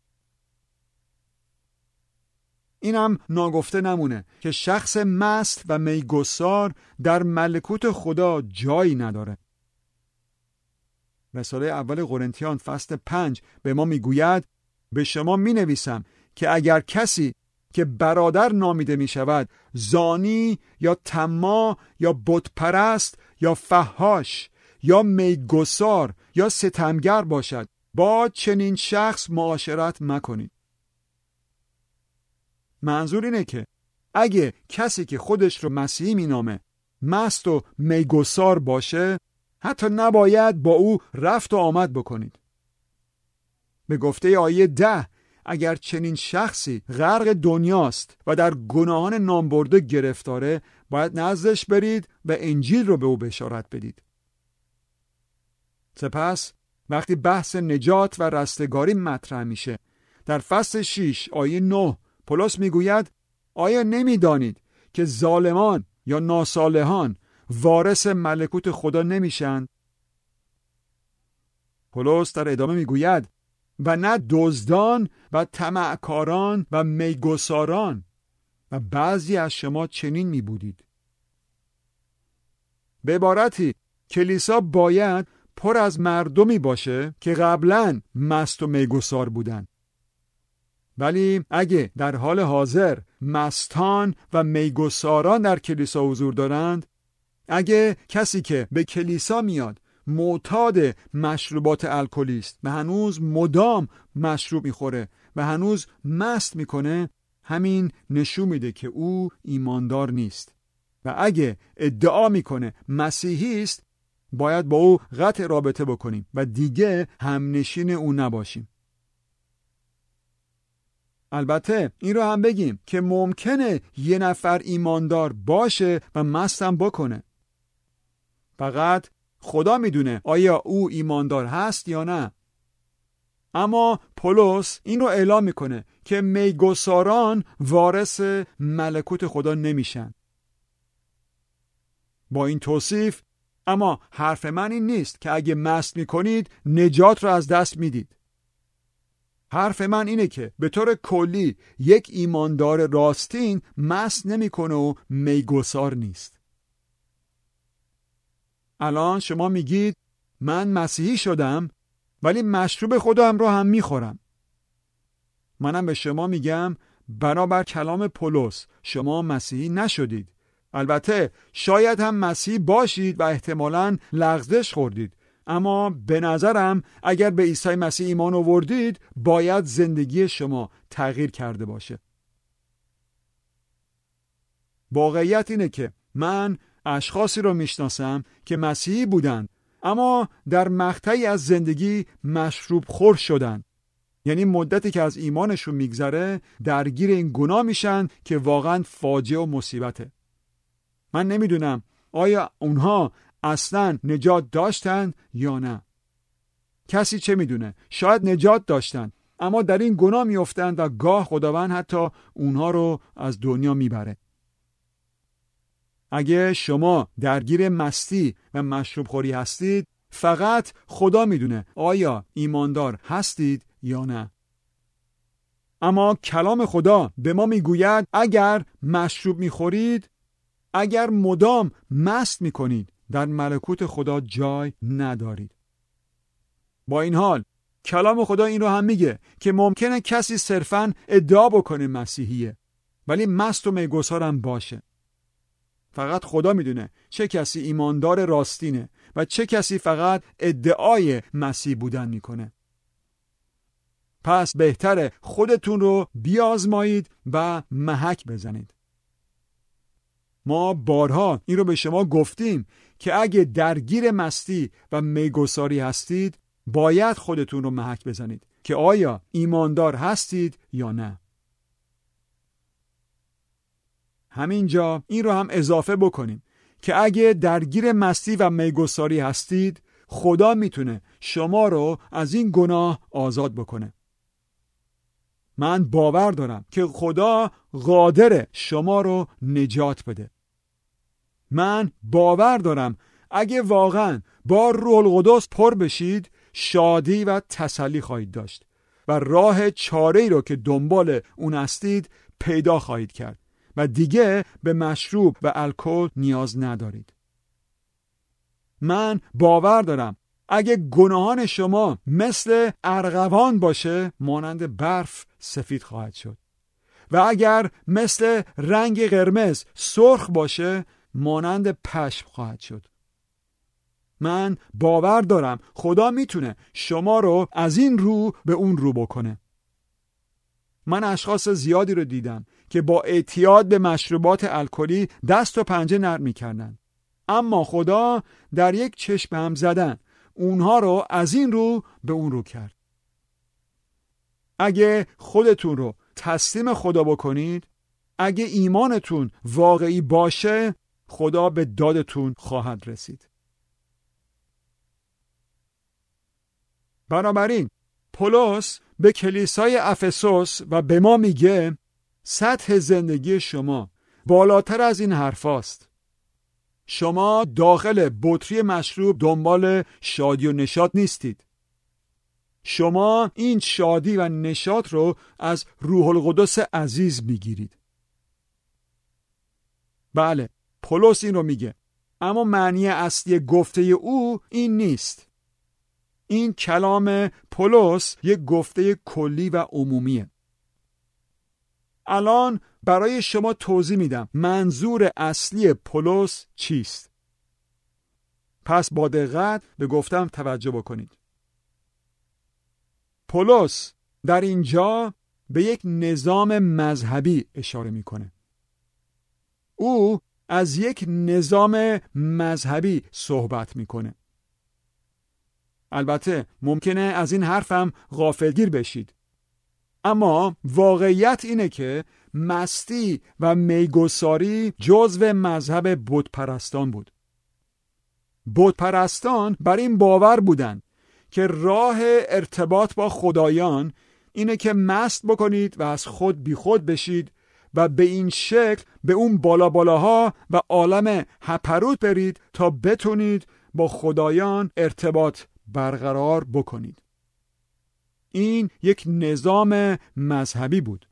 S2: اینم ناگفته نمونه که شخص مست و میگسار در ملکوت خدا جایی نداره. رساله اول قرنتیان فصل 5 به ما میگوید به شما مینویسم که اگر کسی که برادر نامیده می شود زانی یا طماع یا بت پرست یا فحاش یا میگسار یا ستمگر باشد با چنین شخص معاشرت مکنید. منظور اینه که اگه کسی که خودش رو مسیحی مینامه مست و میگسار باشه حتی نباید با او رفت و آمد بکنید. به گفته آیه 10 اگر چنین شخصی غرق دنیاست و در گناهان نامبرده گرفتاره باید نزدش برید و انجیل رو به او بشارت بدید. سپس وقتی بحث نجات و رستگاری مطرح میشه در فصل 6 آیه 9 پولس میگوید آیا نمیدانید که ظالمان یا ناصالحان وارث ملکوت خدا نمیشن؟ پولس در ادامه میگوید و نه دزدان و طمعکاران و میگساران و بعضی از شما چنین می بودید. به عبارتی کلیسا باید پر از مردمی باشه که قبلا مست و میگسار بودن. ولی اگه در حال حاضر مستان و میگساران در کلیسا حضور دارند، اگه کسی که به کلیسا میاد معتاد مشروبات الکلی است و هنوز مدام مشروب میخوره و هنوز مست میکنه، همین نشون میده که او ایماندار نیست و اگه ادعا میکنه مسیحی است باید با او قطع رابطه بکنیم و دیگه همنشین او نباشیم. البته این رو هم بگیم که ممکنه یه نفر ایماندار باشه و مستم بکنه، فقط خدا میدونه آیا او ایماندار هست یا نه. اما پولس این رو اعلام میکنه که میگساران وارث ملکوت خدا نمیشن. با این توصیف اما حرف من این نیست که اگه مست میکنید نجات رو از دست میدید. حرف من اینه که به طور کلی یک ایماندار راستین مست نمیکنه و میگسار نیست. الان شما میگید من مسیحی شدم ولی مشروب خودم رو هم میخورم. منم به شما میگم بنابر کلام پولس شما مسیحی نشدید البته شاید هم مسیحی باشید و احتمالاً لغزش خوردید، اما به نظرم اگر به عیسی مسیح ایمان آوردید باید زندگی شما تغییر کرده باشه. واقعیت اینه که من اشخاصی رو میشناسم که مسیحی بودند اما در مقطعی از زندگی مشروب خور شدن. یعنی مدتی که از ایمانشون میگذره درگیر این گناه میشن که واقعا فاجعه و مصیبته. من نمیدونم آیا اونها اصلا نجات داشتن یا نه. کسی چه میدونه؟ شاید نجات داشتن اما در این گناه میافتند و گاه خداوند حتی اونها رو از دنیا میبره. اگه شما درگیر مستی و مشروب خوری هستید، فقط خدا میدونه آیا ایماندار هستید یا نه. اما کلام خدا به ما میگوید اگر مشروب میخورید، اگر مدام مست میکنید، در ملکوت خدا جای ندارید. با این حال کلام خدا این رو هم میگه که ممکنه کسی صرفاً ادعا بکنه مسیحیه ولی مست و میگسار هم باشه. فقط خدا میدونه چه کسی ایماندار راستینه و چه کسی فقط ادعای مسیح بودن میکنه. پس بهتره خودتون رو بیازمایید و محک بزنید. ما بارها این رو به شما گفتیم که اگه درگیر مستی و میگساری هستید باید خودتون رو محک بزنید که آیا ایماندار هستید یا نه. همینجا این رو هم اضافه بکنیم که اگه درگیر مستی و میگساری هستید خدا میتونه شما رو از این گناه آزاد بکنه. من باور دارم که خدا قادر شما رو نجات بده. من باور دارم اگه واقعا با روح القدس پر بشید شادی و تسلی خواهید داشت و راه چاره‌ای رو که دنبال اون هستید پیدا خواهید کرد و دیگه به مشروب و الکل نیاز ندارید. من باور دارم اگه گناهان شما مثل ارغوان باشه مانند برف سفید خواهد شد و اگر مثل رنگ قرمز سرخ باشه مانند پشم خواهد شد. من باور دارم خدا میتونه شما رو از این رو به اون رو بکنه. من اشخاص زیادی رو دیدم که با اعتیاد به مشروبات الکلی دست و پنجه نرم می‌کردن، اما خدا در یک چشم هم زدن اونها رو از این رو به اون رو کرد. اگه خودتون رو تسلیم خدا بکنید، اگه ایمانتون واقعی باشه، خدا به دادتون خواهد رسید. بنابراین پولس به کلیسای افسوس و به ما میگه سطح زندگی شما بالاتر از این حرفاست. شما داخل بطری مشروب دنبال شادی و نشاط نیستید. شما این شادی و نشاط رو از روح القدس عزیز میگیرید. بله، پولس این رو میگه، اما معنی اصلی گفته او این نیست. این کلام پولس یک گفته کلی و عمومیه. الان برای شما توضیح میدم منظور اصلی پولس چیست. پس با دقت به گفتم توجه بکنید. پولس در اینجا به یک نظام مذهبی اشاره میکنه. او از یک نظام مذهبی صحبت میکنه. البته ممکنه از این حرفم غافلگیر بشید، اما واقعیت اینه که مستی و میگساری جزو مذهب بتپرستان بود. بتپرستان بر این باور بودند که راه ارتباط با خدایان اینه که مست بکنید و از خود بی خود بشید و به این شکل به اون بالاها و عالم هپروت برید تا بتونید با خدایان ارتباط برقرار بکنید. این یک نظام مذهبی بود.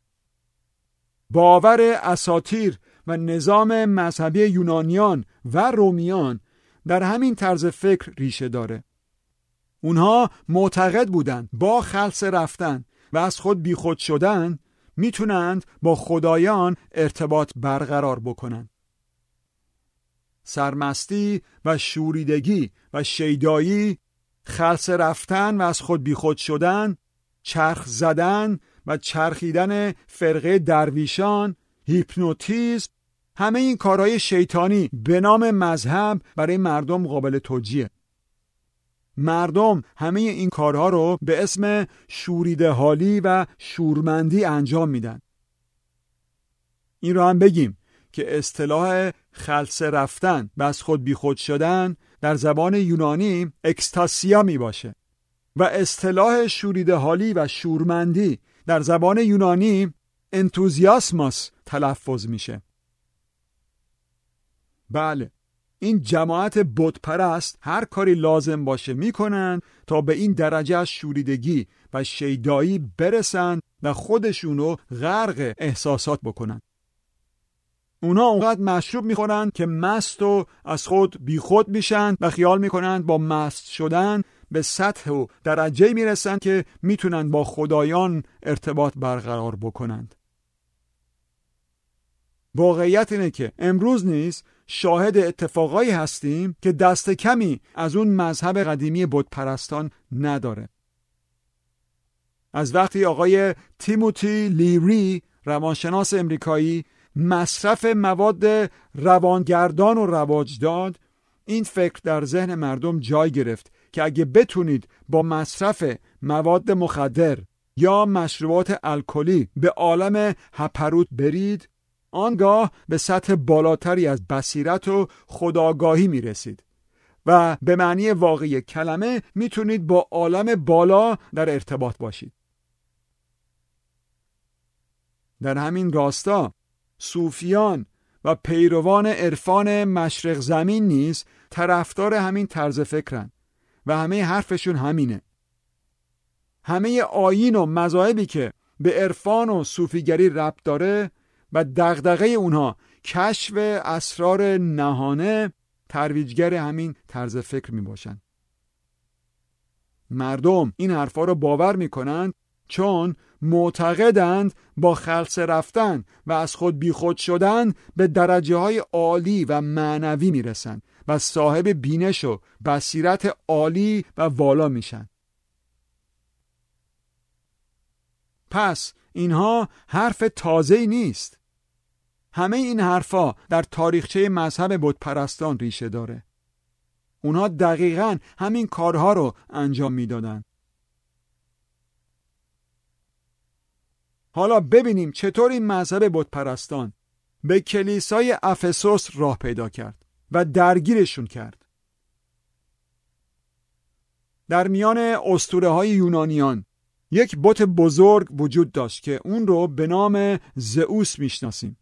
S2: باور اساطیر و نظام مذهبی یونانیان و رومیان در همین طرز فکر ریشه داره. اونها معتقد بودند با خلسه رفتن و از خود بیخود شدن میتونند با خدایان ارتباط برقرار بکنن. سرمستی و شوریدگی و شیدایی، خلسه رفتن و از خود بیخود شدن، چرخ زدن و چرخیدن فرقه درویشان، هیپنوتیزم، همه این کارهای شیطانی به نام مذهب برای مردم قابل توجیه. مردم همه این کارها رو به اسم شوریده حالی و شورمندی انجام میدن. این رو هم بگیم که اصطلاح خلسه رفتن و از خود بیخود شدن در زبان یونانی اکستاسیا می باشه و اصطلاح شوریده حالی و شورمندی در زبان یونانی انتوزیاسماس تلفظ میشه. بله، این جماعت بت پرست هر کاری لازم باشه میکنن تا به این درجه از شوریدگی و شیدایی برسن و خودشونو غرق احساسات بکنن. اونا اونقدر مشروب میخورن که مست و از خود بیخود میشن و خیال میکنن با مست شدن به سطح و درجه میرسن که میتونن با خدایان ارتباط برقرار بکنند. واقعیت اینه که امروز نیز شاهد اتفاقایی هستیم که دست کمی از اون مذهب قدیمی بت پرستان نداره. از وقتی آقای تیموتی لیری، روانشناس امریکایی، مصرف مواد روانگردان رو رواج داد، این فکر در ذهن مردم جای گرفت که اگه بتونید با مصرف مواد مخدر یا مشروبات الکلی به عالم هپروت برید، آنگاه به سطح بالاتری از بصیرت و خودآگاهی میرسید و به معنی واقعی کلمه میتونید با عالم بالا در ارتباط باشید. در همین راستا صوفیان و پیروان عرفان مشرق زمین نیز طرفدار همین طرز فکرن و همه حرفشون همینه. همه آیین و مذاهبی که به عرفان و صوفیگری ربط داره و دغدغه اونها کشف اسرار نهانه، ترویجگر همین طرز فکر می باشن. مردم این حرفا رو باور می کنند چون معتقدند با خلسه رفتن و از خود بیخود شدن به درجه های عالی و معنوی می رسن و صاحب بینش و بصیرت عالی و والا میشن. پس اینها حرف تازه‌ای نیست. همه این حرفا در تاریخچه مذهب بت پرستان ریشه داره. اونها دقیقاً همین کارها رو انجام میدادن. حالا ببینیم چطور این مذهب بت پرستان به کلیسای افسوس راه پیدا کرد و درگیرشون کرد. در میان اسطوره‌های یونانیان یک بت بزرگ وجود داشت که اون رو به نام زئوس میشناسیم.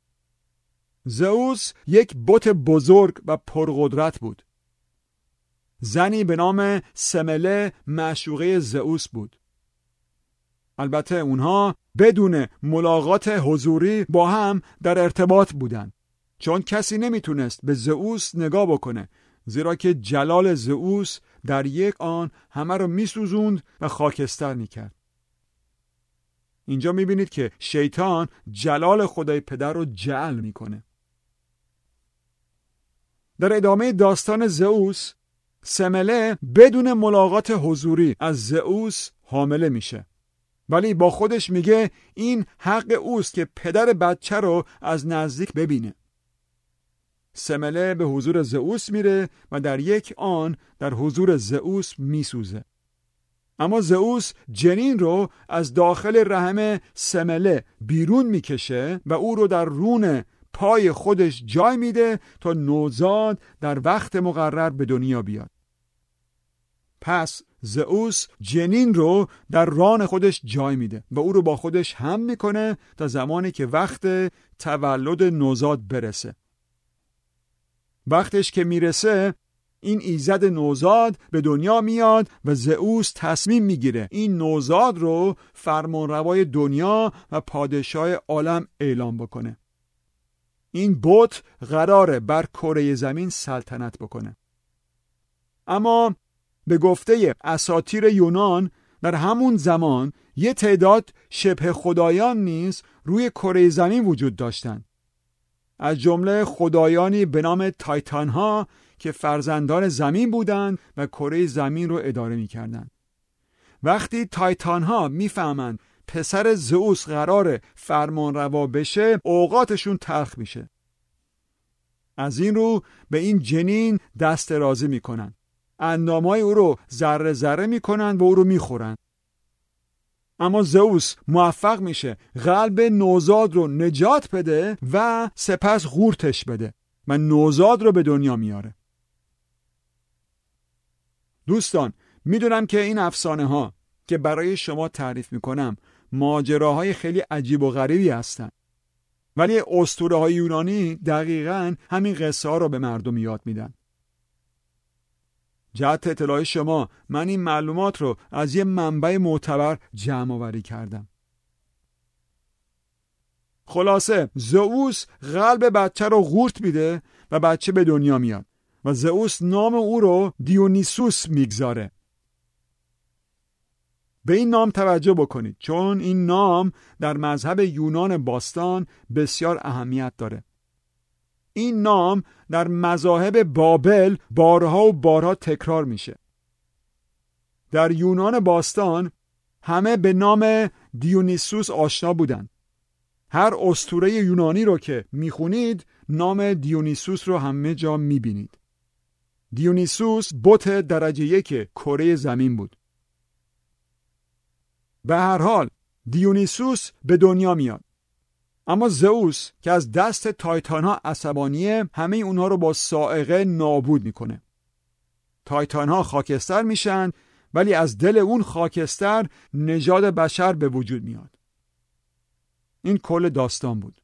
S2: زئوس یک بت بزرگ و پرقدرت بود. زنی به نام سمله معشوقه زئوس بود. البته اونها بدون ملاقات حضوری با هم در ارتباط بودن، چون کسی نمیتونست به زئوس نگاه بکنه، زیرا که جلال زئوس در یک آن همه رو میسوزوند و خاکستر میکرد. اینجا میبینید که شیطان جلال خدای پدر رو جعل میکنه. در ادامه داستان زئوس، سمله بدون ملاقات حضوری از زئوس حامله میشه، ولی با خودش میگه این حق اوست که پدر بچه رو از نزدیک ببینه. سمله به حضور زئوس میره و در یک آن در حضور زئوس میسوزه. اما زئوس جنین رو از داخل رحم سمله بیرون میکشه و او رو در رون پای خودش جای میده تا نوزاد در وقت مقرر به دنیا بیاد. پس زئوس جنین رو در ران خودش جای میده و او رو با خودش هم میکنه تا زمانی که وقت تولد نوزاد برسه. وقتش که میرسه، این ایزد نوزاد به دنیا میاد و زئوس تصمیم میگیره این نوزاد رو فرمانروای دنیا و پادشاه عالم اعلام بکنه. این بت قراره بر کره زمین سلطنت بکنه. اما به گفته اساطیر یونان، در همون زمان یه تعداد شبه خدایان نیز روی کره زمین وجود داشتند. از جمله خدایانی به نام تایتان ها که فرزندان زمین بودند و کره زمین رو اداره می‌کردند. وقتی تایتان ها میفهمند پسر زئوس قراره فرمانروا بشه، اوقاتشون تلخ میشه. از این رو به این جنین دست درازی میکنن. اندامای او رو ذره ذره میکنن و او رو میخورن. اما زئوس موفق میشه قلب نوزاد رو نجات بده و سپس قورتش بده و نوزاد رو به دنیا میاره. دوستان، میدونم که این افسانه ها که برای شما تعریف میکنم ماجراهای خیلی عجیب و غریبی هستن، ولی اسطوره های یونانی دقیقاً همین قصه ها رو به مردم یاد میدن. جهت اطلاع شما، من این معلومات رو از یه منبع معتبر جمع آوری کردم. خلاصه زئوس قلب بچه رو قورت میده و بچه به دنیا میاد و زئوس نام او رو دیونیسوس میگذاره. به این نام توجه بکنید چون این نام در مذهب یونان باستان بسیار اهمیت داره. این نام در مذاهب بابل بارها و بارها تکرار میشه. در یونان باستان همه به نام دیونیسوس آشنا بودن. هر اسطوره یونانی رو که میخونید نام دیونیسوس رو همه جا میبینید. دیونیسوس بت درجه 1 کره زمین بود. به هر حال دیونیسوس به دنیا میاد. اما زئوس که از دست تایتان ها عصبانیه، همه اونها رو با صاعقه نابود میکنه. تایتان ها خاکستر میشن، ولی از دل اون خاکستر نژاد بشر به وجود میاد. این کل داستان بود.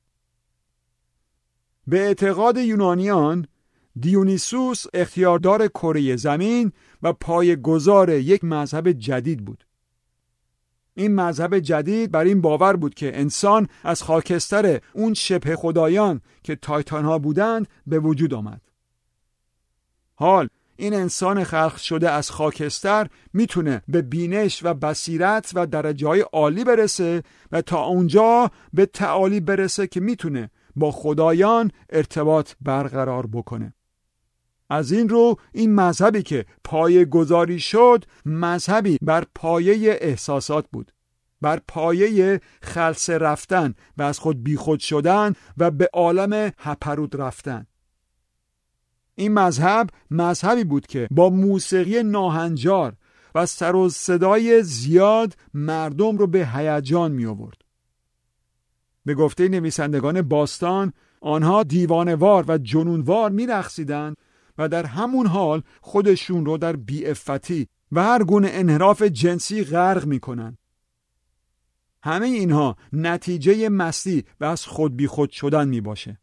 S2: به اعتقاد یونانیان دیونیسوس اختیاردار کره زمین و پایه‌گذار یک مذهب جدید بود. این مذهب جدید بر این باور بود که انسان از خاکستر اون شبه خدایان که تایتان ها بودند به وجود آمد. حال این انسان خلق شده از خاکستر میتونه به بینش و بصیرت و درجه‌های عالی برسه و تا اونجا به تعالی برسه که میتونه با خدایان ارتباط برقرار بکنه. از این رو این مذهبی که پایه گذاری شد مذهبی بر پایه احساسات بود، بر پایه خلسه رفتن و از خود بیخود شدن و به عالم هپرود رفتن. این مذهب مذهبی بود که با موسیقی ناهنجار و سر و صدای زیاد مردم رو به هیجان می آورد. به گفته نویسندگان باستان آنها دیوانه‌وار و جنونوار می رقصیدند و در همون حال خودشون رو در بی‌عفتی و هر گونه انحراف جنسی غرق می کنن. همه اینها نتیجه مستی و از خود بی خود شدن می باشه.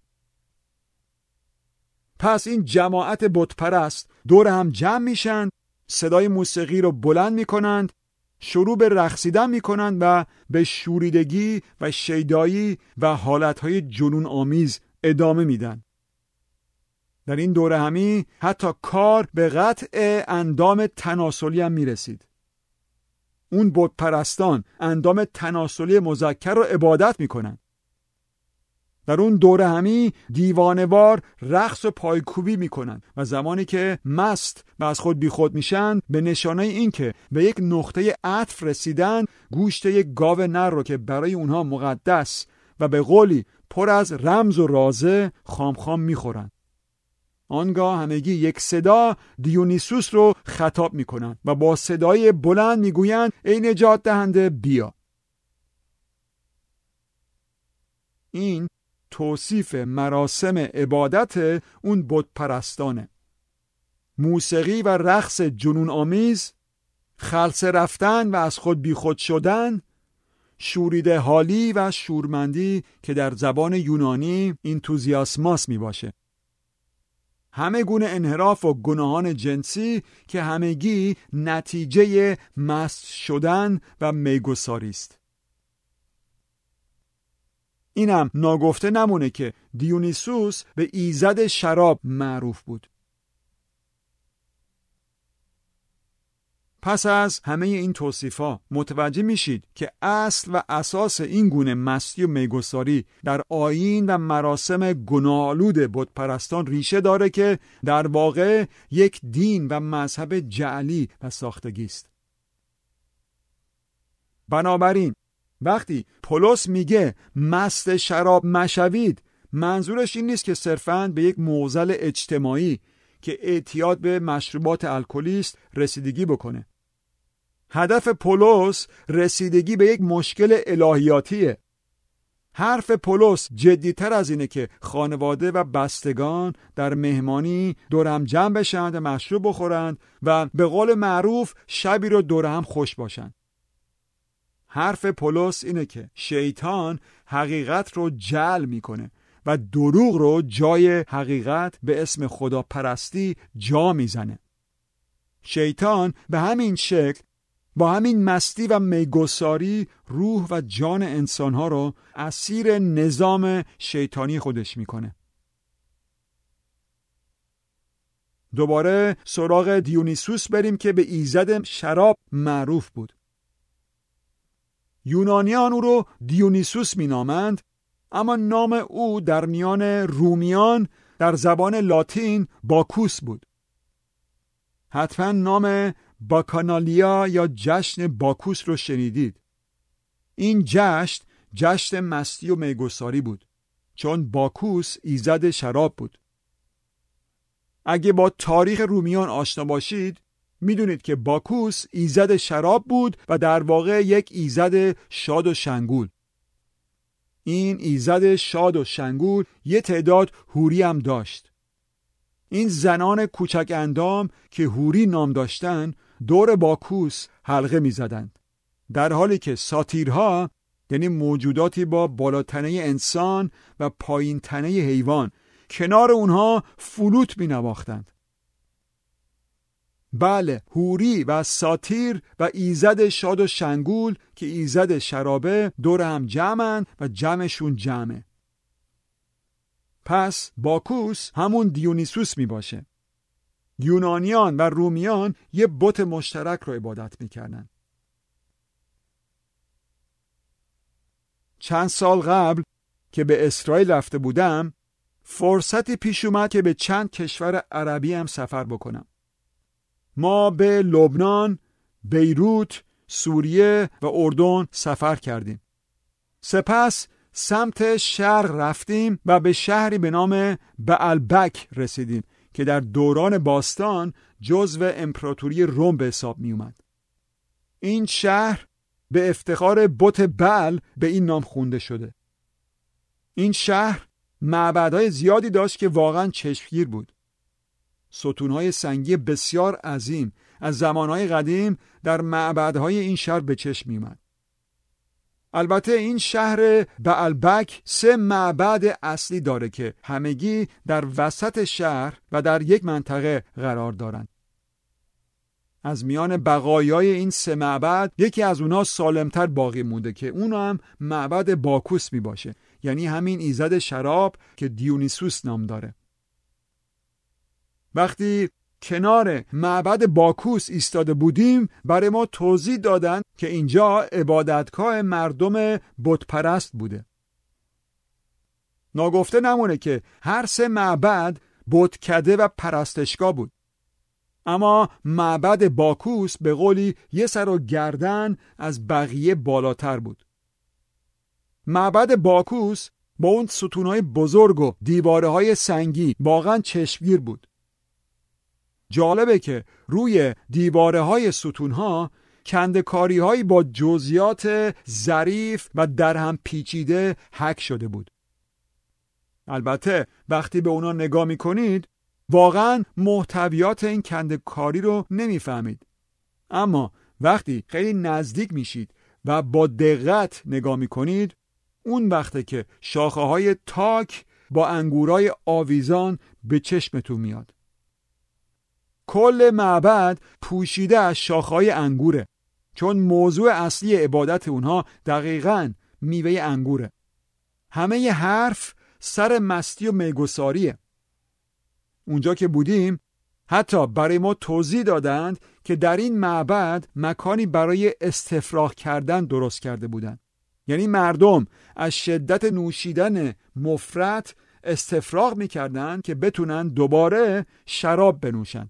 S2: پس این جماعت بتپرست دور هم جمع میشن، صدای موسیقی رو بلند می کنند، شروع به رقصیدن می کنند و به شوریدگی و شیدایی و حالتهای جنون آمیز ادامه میدن. در این دوره همی حتی کار به قطع اندام تناسلی هم میرسید. اون بت پرستان اندام تناسلی مذکر رو عبادت میکنن. در اون دوره همی دیوانه‌وار رقص و پایکوبی میکنن و زمانی که مست و از خود بیخود میشن به نشانه این که به یک نقطه عطف رسیدن گوشت یک گاو نر رو که برای اونها مقدس و به قولی پر از رمز و رازه خام خام میخورن. آنگاه همگی یک صدا دیونیسوس رو خطاب میکنن و با صدای بلند میگویند ای نجات دهنده بیا. این توصیف مراسم عبادت اون بت پرستانه. موسیقی و رقص جنون آمیز، خلسه رفتن و از خود بی خود شدن، شوریده حالی و شورمندی که در زبان یونانی انتوزیاسماس می باشه. همه گونه انحراف و گناهان جنسی که همگی نتیجه مست شدن و میگساری است. اینم ناگفته نمونه که دیونیسوس به ایزد شراب معروف بود. پس از همه این توصیفا متوجه میشید که اصل و اساس این گونه مستی و میگساری در آیین و مراسم گناه‌آلود بتپرستان ریشه داره که در واقع یک دین و مذهب جعلی و ساختگی است. بنابراین وقتی پولس میگه مست شراب مشوید، منظورش این نیست که صرفاً به یک معضل اجتماعی که اعتیاد به مشروبات الکلی است رسیدگی بکنه. هدف پولس رسیدگی به یک مشکل الهیاتیه. حرف پولس جدی‌تر از اینه که خانواده و بستگان در مهمانی دور هم جمع بشند و مشروب بخورند و به قول معروف شبی رو دور هم خوش باشند. حرف پولس اینه که شیطان حقیقت رو جعل میکنه و دروغ رو جای حقیقت به اسم خداپرستی جا میزنه. شیطان به همین شکل با همین مستی و میگساری روح و جان انسانها رو اسیر نظام شیطانی خودش میکنه. دوباره سراغ دیونیسوس بریم که به ایزد شراب معروف بود. یونانیان او رو دیونیسوس مینامند، اما نام او در میان رومیان در زبان لاتین باکوس بود. حتما نام باکانالیا یا جشن باکوس رو شنیدید. این جشن مستی و میگساری بود، چون باکوس ایزد شراب بود. اگه با تاریخ رومیان آشنا باشید میدونید که باکوس ایزد شراب بود و در واقع یک ایزد شاد و شنگول. این ایزد شاد و شنگول یه تعداد حوری هم داشت. این زنان کوچک اندام که حوری نام داشتن دور باکوس حلقه می زدند، در حالی که ساتیرها، یعنی موجوداتی با بالاتنه انسان و پایین تنه حیوان، کنار اونها فلوت می نواختند. بله، حوری و ساتیر و ایزد شاد و شنگول که ایزد شرابه دور هم جمعن و جمعشون جمعه. پس باکوس همون دیونیسوس می باشه. یونانیان و رومیان یه بت مشترک رو عبادت می کردن. چند سال قبل که به اسرائیل رفته بودم، فرصتی پیش اومد که به چند کشور عربی هم سفر بکنم. ما به لبنان، بیروت، سوریه و اردن سفر کردیم. سپس سمت شرق رفتیم و به شهری به نام بعلبک رسیدیم که در دوران باستان جزو امپراتوری روم به حساب می اومد. این شهر به افتخار بت بعل به این نام خونده شده. این شهر معبدهای زیادی داشت که واقعا چشمگیر بود. ستونهای سنگی بسیار عظیم از زمانهای قدیم در معبدهای این شهر به چشم می اومد. البته این شهر بعلبک 3 معبد اصلی داره که همگی در وسط شهر و در یک منطقه قرار دارند. از میان بقایای این 3 معبد یکی از اونها سالمتر باقی مونده که اون هم معبد باکوس می باشه، یعنی همین ایزد شراب که دیونیسوس نام داره. وقتی کنار معبد باکوس ایستاده بودیم برای ما توضیح دادن که اینجا عبادتگاه مردم بتپرست بوده. ناگفته نمونه که هر 3 معبد بتکده و پرستشگاه بود، اما معبد باکوس به قولی یه سر و گردن از بقیه بالاتر بود. معبد باکوس با اون ستونهای بزرگ و دیوارهای سنگی واقعا چشمگیر بود. جالبه که روی دیوارهای ستونها کنده‌کاری‌هایی با جزئیات ظریف و در هم پیچیده حک شده بود. البته وقتی به اونا نگاه می‌کنید واقعا محتویات این کنده‌کاری رو نمی‌فهمید، اما وقتی خیلی نزدیک میشید و با دقت نگاه می‌کنید اون وقته که شاخه‌های تاک با انگورای آویزان به چشمتون میاد. کل معبد پوشیده از شاخه‌های انگوره، چون موضوع اصلی عبادت اونها دقیقاً میوه انگوره. همه ی حرف سر مستی و میگساریه. اونجا که بودیم حتی برای ما توضیح دادند که در این معبد مکانی برای استفراغ کردن درست کرده بودند. یعنی مردم از شدت نوشیدن مفرط استفراغ میکردن که بتونن دوباره شراب بنوشن.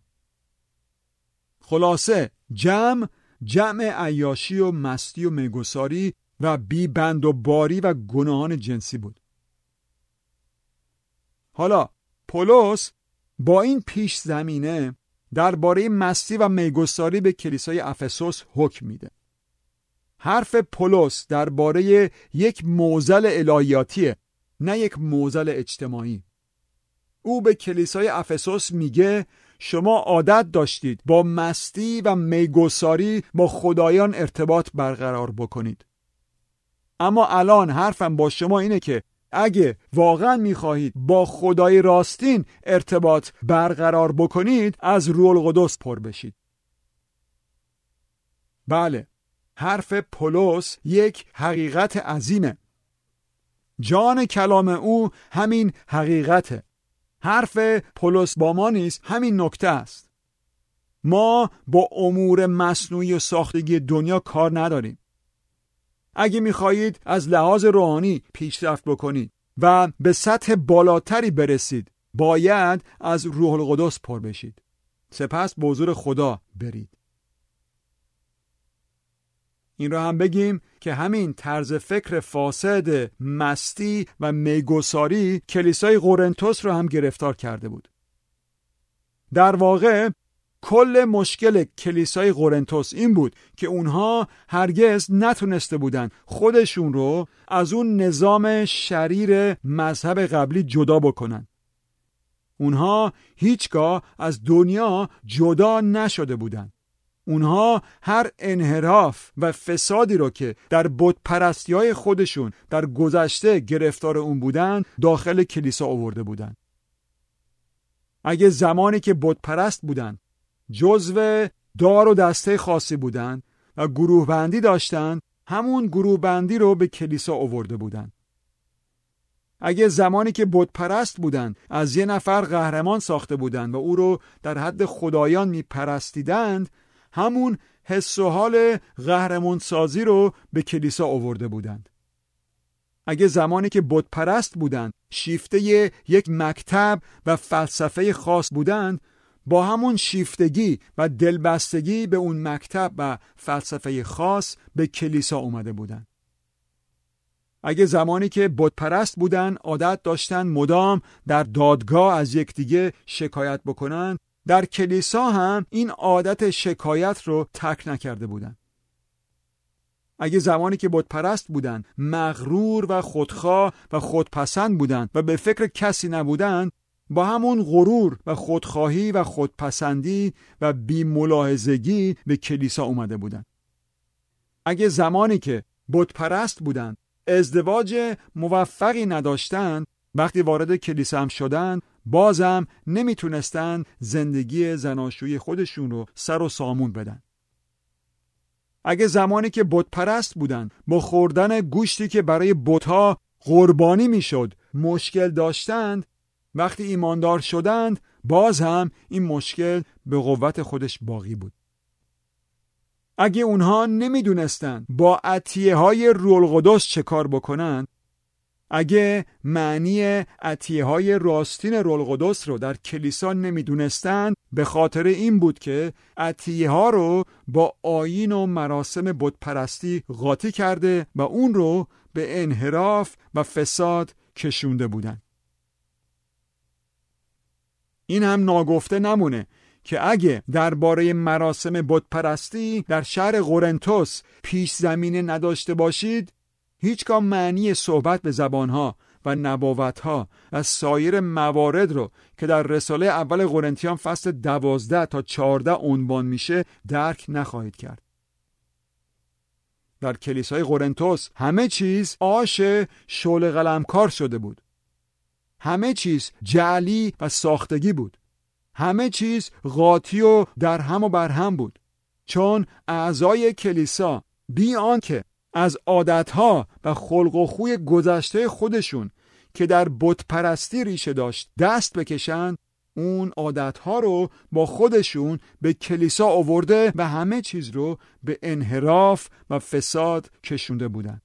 S2: خلاصه جمع عیاشی و مستی و میگساری و بی بند و باری و گناهان جنسی بود. حالا پولس با این پیش زمینه درباره مستی و میگساری به کلیسای افسوس حکم میده. حرف پولس درباره یک معضل الهیاتیه، نه یک معضل اجتماعی. او به کلیسای افسوس میگه شما عادت داشتید با مستی و میگساری با خدایان ارتباط برقرار بکنید. اما الان حرفم با شما اینه که اگه واقعا میخواهید با خدای راستین ارتباط برقرار بکنید از روح القدس پر بشید. بله، حرف پولس یک حقیقت عظیمه. جان کلام او همین حقیقته. حرف پولس با ما نیز همین نکته است. ما با امور مصنوعی و ساختگی دنیا کار نداریم. اگه میخواهید از لحاظ روحانی پیشرفت بکنید و به سطح بالاتری برسید، باید از روح القدس پر بشید. سپس به حضور خدا برید. این را هم بگیم که همین طرز فکر فاسد مستی و میگساری کلیسای قرنتوس رو هم گرفتار کرده بود. در واقع کل مشکل کلیسای قرنتوس این بود که اونها هرگز نتونسته بودن خودشون رو از اون نظام شریر مذهب قبلی جدا بکنن. اونها هیچگاه از دنیا جدا نشده بودن. اونها هر انحراف و فسادی رو که در بت پرستی‌های خودشون در گذشته گرفتار اون بودن داخل کلیسا آورده بودن. اگه زمانی که بت پرست بودن جزو دار و دسته خاصی بودن و گروه بندی داشتن، همون گروه بندی رو به کلیسا آورده بودن. اگه زمانی که بت پرست بودن از یه نفر قهرمان ساخته بودن و او رو در حد خدایان می پرستیدند، همون حس و حال قهرمان سازی رو به کلیسا آورده بودند. اگه زمانی که بت پرست بودند شیفته یک مکتب و فلسفه خاص بودند، با همون شیفتگی و دلبستگی به اون مکتب و فلسفه خاص به کلیسا اومده بودند. اگه زمانی که بت پرست بودن عادت داشتن مدام در دادگاه از یکدیگه شکایت بکنن، در کلیسا هم این عادت شکایت رو ترک نکرده بودن. اگه زمانی که بت پرست بودن مغرور و خودخواه و خودپسند بودن و به فکر کسی نبودن، با همون غرور و خودخواهی و خودپسندی و بی‌ملاحظگی به کلیسا اومده بودن. اگه زمانی که بت پرست بودن ازدواج موفقی نداشتن، وقتی وارد کلیسا هم شدن بازم نمیتونستن زندگی زناشویی خودشون رو سر و سامون بدن. اگه زمانی که بت پرست بودن با خوردن گوشتی که برای بت‌ها قربانی میشد مشکل داشتند، وقتی ایماندار شدند باز هم این مشکل به قوت خودش باقی بود. اگه اونها نمیدونستن با عطیه‌های روح القدس چه کار بکنن، اگه معنی عطیه‌های راستین روح القدس رو در کلیسا نمیدونستن، به خاطر این بود که عطیه‌ها رو با آیین و مراسم بت پرستی قاطی کرده و اون رو به انحراف و فساد کشونده بودن. این هم ناگفته نمونه که اگه درباره مراسم بت پرستی در شهر قرنتوس پیش زمینه نداشته باشید، هیچگاه معنی صحبت به زبانها و نبوتها و سایر موارد رو که در رساله اول قرنتیان فصل 12 تا 14 عنوان میشه درک نخواهید کرد. در کلیسای قرنتوس همه چیز آش شعله قلمکار شده بود. همه چیز جعلی و ساختگی بود. همه چیز قاطی و در هم و بر هم بود، چون اعضای کلیسا بی آنکه از عادتها و خلق و خوی گذشته خودشون که در بت پرستی ریشه داشت دست بکشن، اون عادتها رو با خودشون به کلیسا آورده و همه چیز رو به انحراف و فساد کشونده بودن.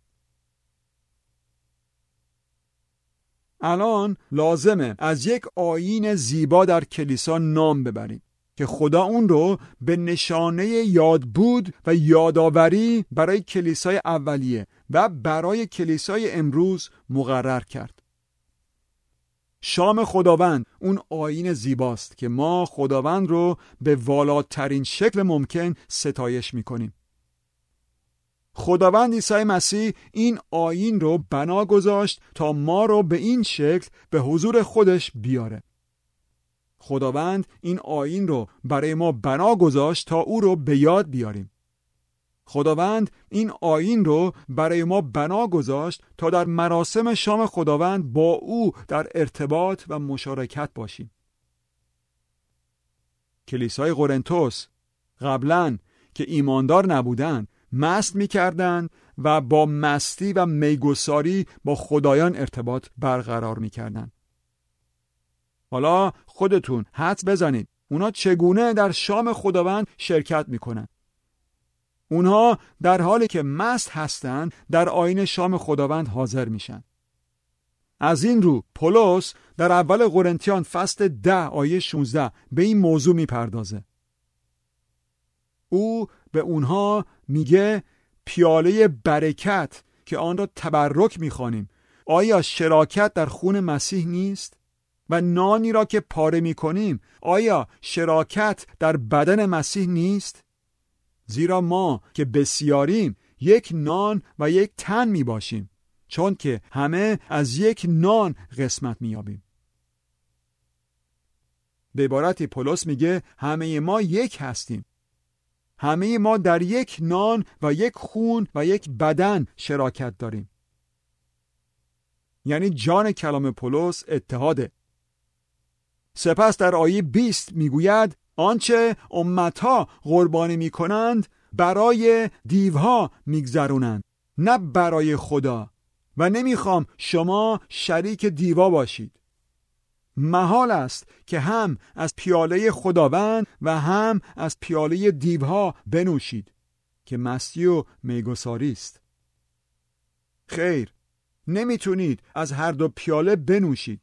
S2: الان لازمه از یک آیین زیبا در کلیسا نام ببریم که خدا اون رو به نشانه یادبود و یادآوری برای کلیسای اولیه و برای کلیسای امروز مقرر کرد. شام خداوند اون آیین زیباست که ما خداوند رو به والاترین شکل ممکن ستایش میکنیم. خداوند عیسی مسیح این آیین رو بنا گذاشت تا ما رو به این شکل به حضور خودش بیاره. خداوند این آیین رو برای ما بنا گذاشت تا او رو به یاد بیاریم. خداوند این آیین رو برای ما بنا گذاشت تا در مراسم شام خداوند با او در ارتباط و مشارکت باشیم. کلیسای قرنتوس قبلاً که ایماندار نبودند مست می‌کردند و با مستی و میگساری با خدایان ارتباط برقرار می‌کردند. حالا خودتون حدس بزنید اونا چگونه در شام خداوند شرکت می‌کنند. اونها در حالی که مست هستند در آیین شام خداوند حاضر میشن. از این رو پولس در اول قرنتیان فصل 10 آیه 16 به این موضوع میپردازه. او به اونها میگه پیاله برکت که آن را تبرک میخوانیم آیا شراکت در خون مسیح نیست؟ و نانی را که پاره میکنیم آیا شراکت در بدن مسیح نیست؟ زیرا ما که بسیاریم یک نان و یک تن می باشیم، چون که همه از یک نان قسمت می یابیم. به عبارتی پولس میگه همه ما یک هستیم. همه ما در یک نان و یک خون و یک بدن شراکت داریم. یعنی جان کلام پولس اتحاده. سپس در آیه 20 میگوید آنچه امتها قربانی میکنند برای دیوها میگذرونند نه برای خدا و نمیخوام شما شریک دیوا باشید. محال است که هم از پیاله خداوند و هم از پیاله دیوها بنوشید که مستی و میگساری است. خیر، نمیتونید از هر دو پیاله بنوشید.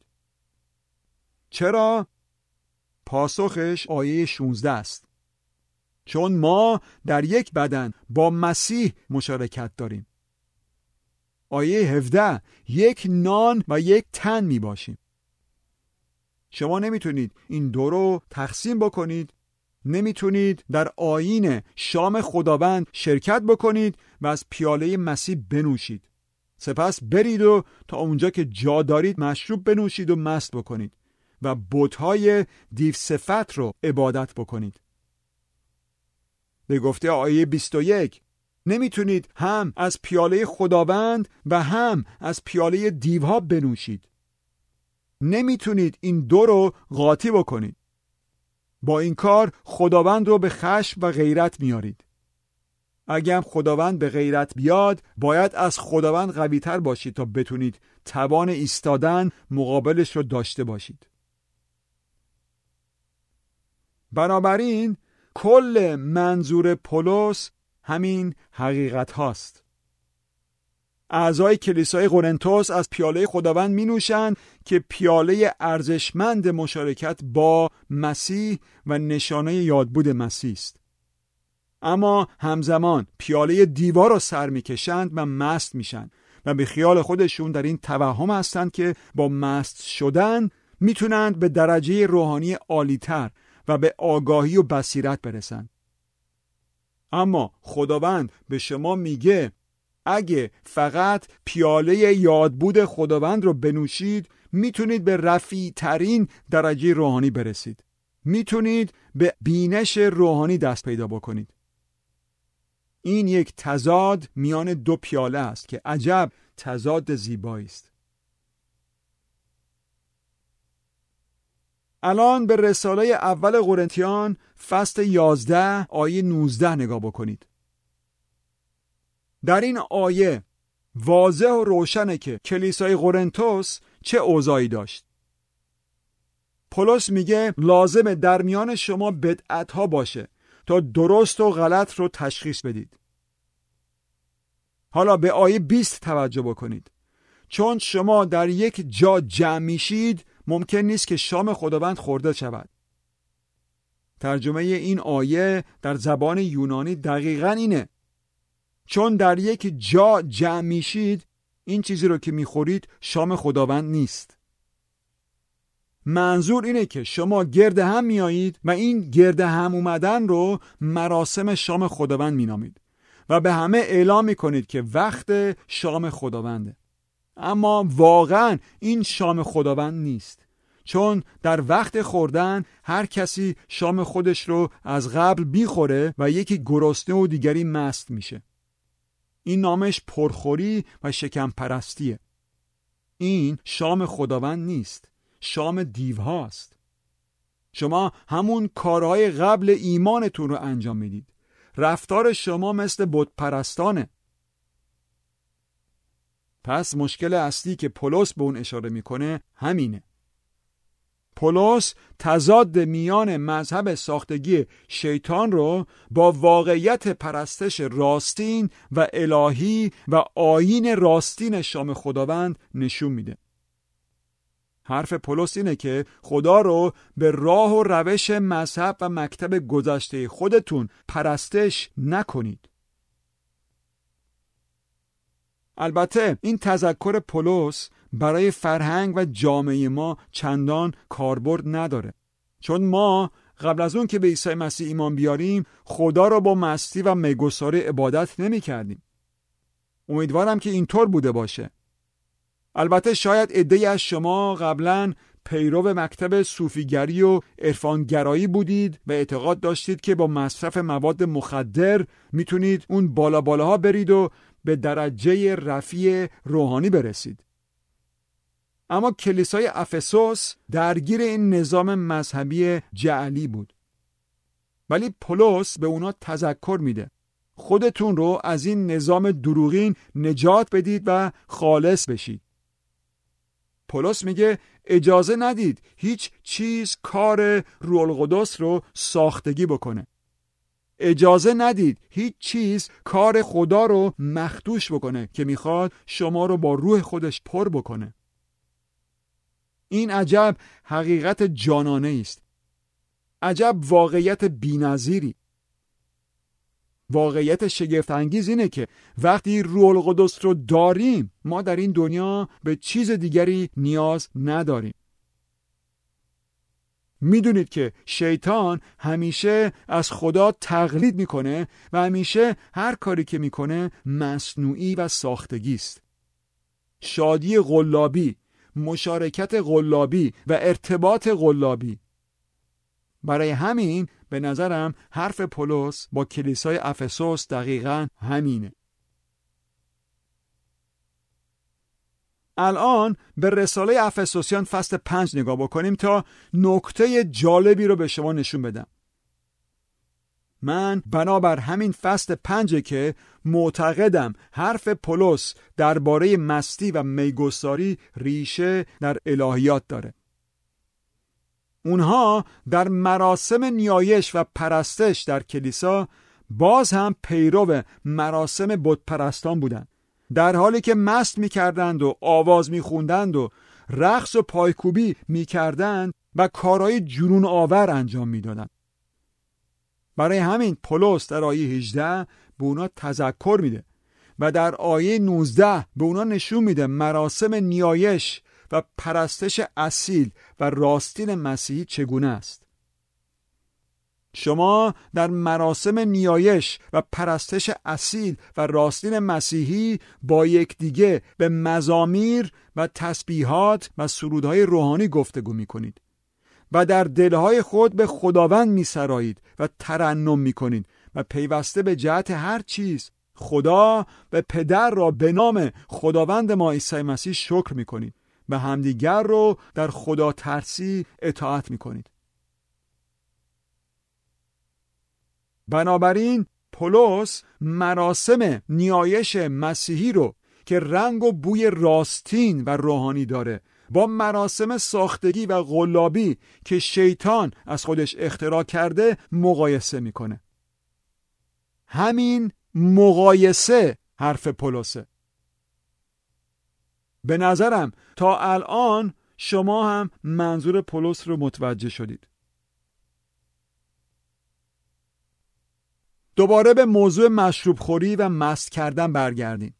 S2: چرا؟ پاسخش آیه 16 است. چون ما در یک بدن با مسیح مشارکت داریم. آیه 17 یک نان و یک تن می باشیم. شما نمیتونید این دو رو تقسیم بکنید، نمیتونید در آیین شام خداوند شرکت بکنید و از پیاله مسیح بنوشید. سپس برید و تا اونجا که جا دارید مشروب بنوشید و مست بکنید و بت‌های دیو صفت رو عبادت بکنید. به گفته آیه 21 نمیتونید هم از پیاله خداوند و هم از پیاله دیوها بنوشید. نمیتونید این دو رو قاطی بکنید. با این کار خداوند رو به خشم و غیرت میارید. اگه هم خداوند به غیرت بیاد باید از خداوند قوی‌تر باشید تا بتونید توان ایستادن مقابلش رو داشته باشید. بنابراین کل منظور پولس همین حقیقت هاست. اعضای کلیسای قرنتوس از پیاله خداوند می نوشند که پیاله ارزشمند مشارکت با مسیح و نشانه یادبود مسیح است. اما همزمان پیاله دیوار را سر می کشند و مست میشن و به خیال خودشون در این توهم هستند که با مست شدن میتونند به درجه روحانی عالی‌تر و به آگاهی و بصیرت برسند. اما خداوند به شما میگه اگه فقط پیاله یادبود خداوند رو بنوشید میتونید به رفیع ترین درجه روحانی برسید. میتونید به بینش روحانی دست پیدا بکنید. این یک تضاد میان دو پیاله است که عجب تضاد زیبایی است. الان به رساله اول قرنتیان فصل 11 آیه 19 نگاه بکنید. در این آیه واضح و روشنه که کلیسای قرنتوس چه اوضاعی داشت. پولس میگه لازمه در میان شما بدعت ها باشه تا درست و غلط رو تشخیص بدید. حالا به آیه 20 توجه بکنید. چون شما در یک جا جمع میشید ممکن نیست که شام خداوند خورده شود. ترجمه این آیه در زبان یونانی دقیقاً اینه. چون در یک جا جمع میشید این چیزی رو که میخورید شام خداوند نیست. منظور اینه که شما گرد هم میایید و این گرد هم اومدن رو مراسم شام خداوند مینامید و به همه اعلام میکنید که وقت شام خداونده. اما واقعا این شام خداوند نیست، چون در وقت خوردن هر کسی شام خودش رو از قبل بیخوره و یکی گرسنه و دیگری مست میشه. این نامش پرخوری و شکم پرستیه. این شام خداوند نیست، شام دیوهاست. شما همون کارهای قبل ایمانتون رو انجام میدید. رفتار شما مثل بت پرستانه. پس مشکل اصلی که پولس به اون اشاره میکنه همینه. پولس تضاد میان مذهب ساختگی شیطان رو با واقعیت پرستش راستین و الهی و آیین راستین شام خداوند نشون میده. حرف پولس اینه که خدا رو به راه و روش مذهب و مکتب گذشته خودتون پرستش نکنید. البته این تذکر پولس برای فرهنگ و جامعه ما چندان کاربرد نداره، چون ما قبل از اون که به عیسی مسیح ایمان بیاریم خدا رو با مستی و میگساری عبادت نمی کردیم. امیدوارم که اینطور بوده باشه. البته شاید عده‌ای از شما قبلا پیرو مکتب صوفیگری و عرفانگرایی بودید و اعتقاد داشتید که با مصرف مواد مخدر میتونید اون بالاها برید و به درجه رفیع روحانی برسید. اما کلیسای افسوس درگیر این نظام مذهبی جعلی بود. ولی پولس به اونا تذکر میده خودتون رو از این نظام دروغین نجات بدید و خالص بشید. پولس میگه اجازه ندید هیچ چیز کار روح القدس رو ساختگی بکنه. اجازه ندید هیچ چیز کار خدا رو مخدوش بکنه که میخواد شما رو با روح خودش پر بکنه. این عجب حقیقت جانانه است. عجب واقعیت بی‌نظیری. واقعیت شگفت انگیز اینه که وقتی روح القدس رو داریم ما در این دنیا به چیز دیگری نیاز نداریم. میدونید که شیطان همیشه از خدا تقلید میکنه و همیشه هر کاری که میکنه مصنوعی و ساختگی است. شادی قلابی، مشارکت قلابی و ارتباط قلابی. برای همین به نظرم حرف پولس با کلیسای افسوس دقیقاً همینه. الان به رساله افسوسیان فصل 5 نگاه بکنیم تا نکته جالبی رو به شما نشون بدم. من بنابر همین فصل 5 که معتقدم حرف پولس درباره مستی و میگساری ریشه در الهیات داره. اونها در مراسم نیایش و پرستش در کلیسا باز هم پیرو مراسم بت پرستان بودند، در حالی که مست می‌کردند و آواز می‌خوندند و رقص و پایکوبی می‌کردند و کارهای جنون آور انجام می‌دادند. برای همین پولس در آیه 18 به اونا تذکر میده و در آیه 19 به اونا نشون میده مراسم نیایش و پرستش اصیل و راستین مسیحی چگونه است. شما در مراسم نیایش و پرستش اصیل و راستین مسیحی با یکدیگه به مزامیر و تسبیحات و سرودهای روحانی گفتگو میکنید و در دلهای خود به خداوند میسرایید و ترنم میکنید و پیوسته به جهت هر چیز خدا و پدر را به نام خداوند ما عیسی مسیح شکر میکنید و همدیگر رو در خدا ترسی اطاعت میکنید. بنابراین پولس مراسم نیایش مسیحی رو که رنگ و بوی راستین و روحانی داره با مراسم ساختگی و قلابی که شیطان از خودش اختراع کرده مقایسه میکنه. همین مقایسه حرف پولسه. به نظرم تا الان شما هم منظور پولس رو متوجه شدید. دوباره به موضوع مشروب خوری و مست کردن برگردیم.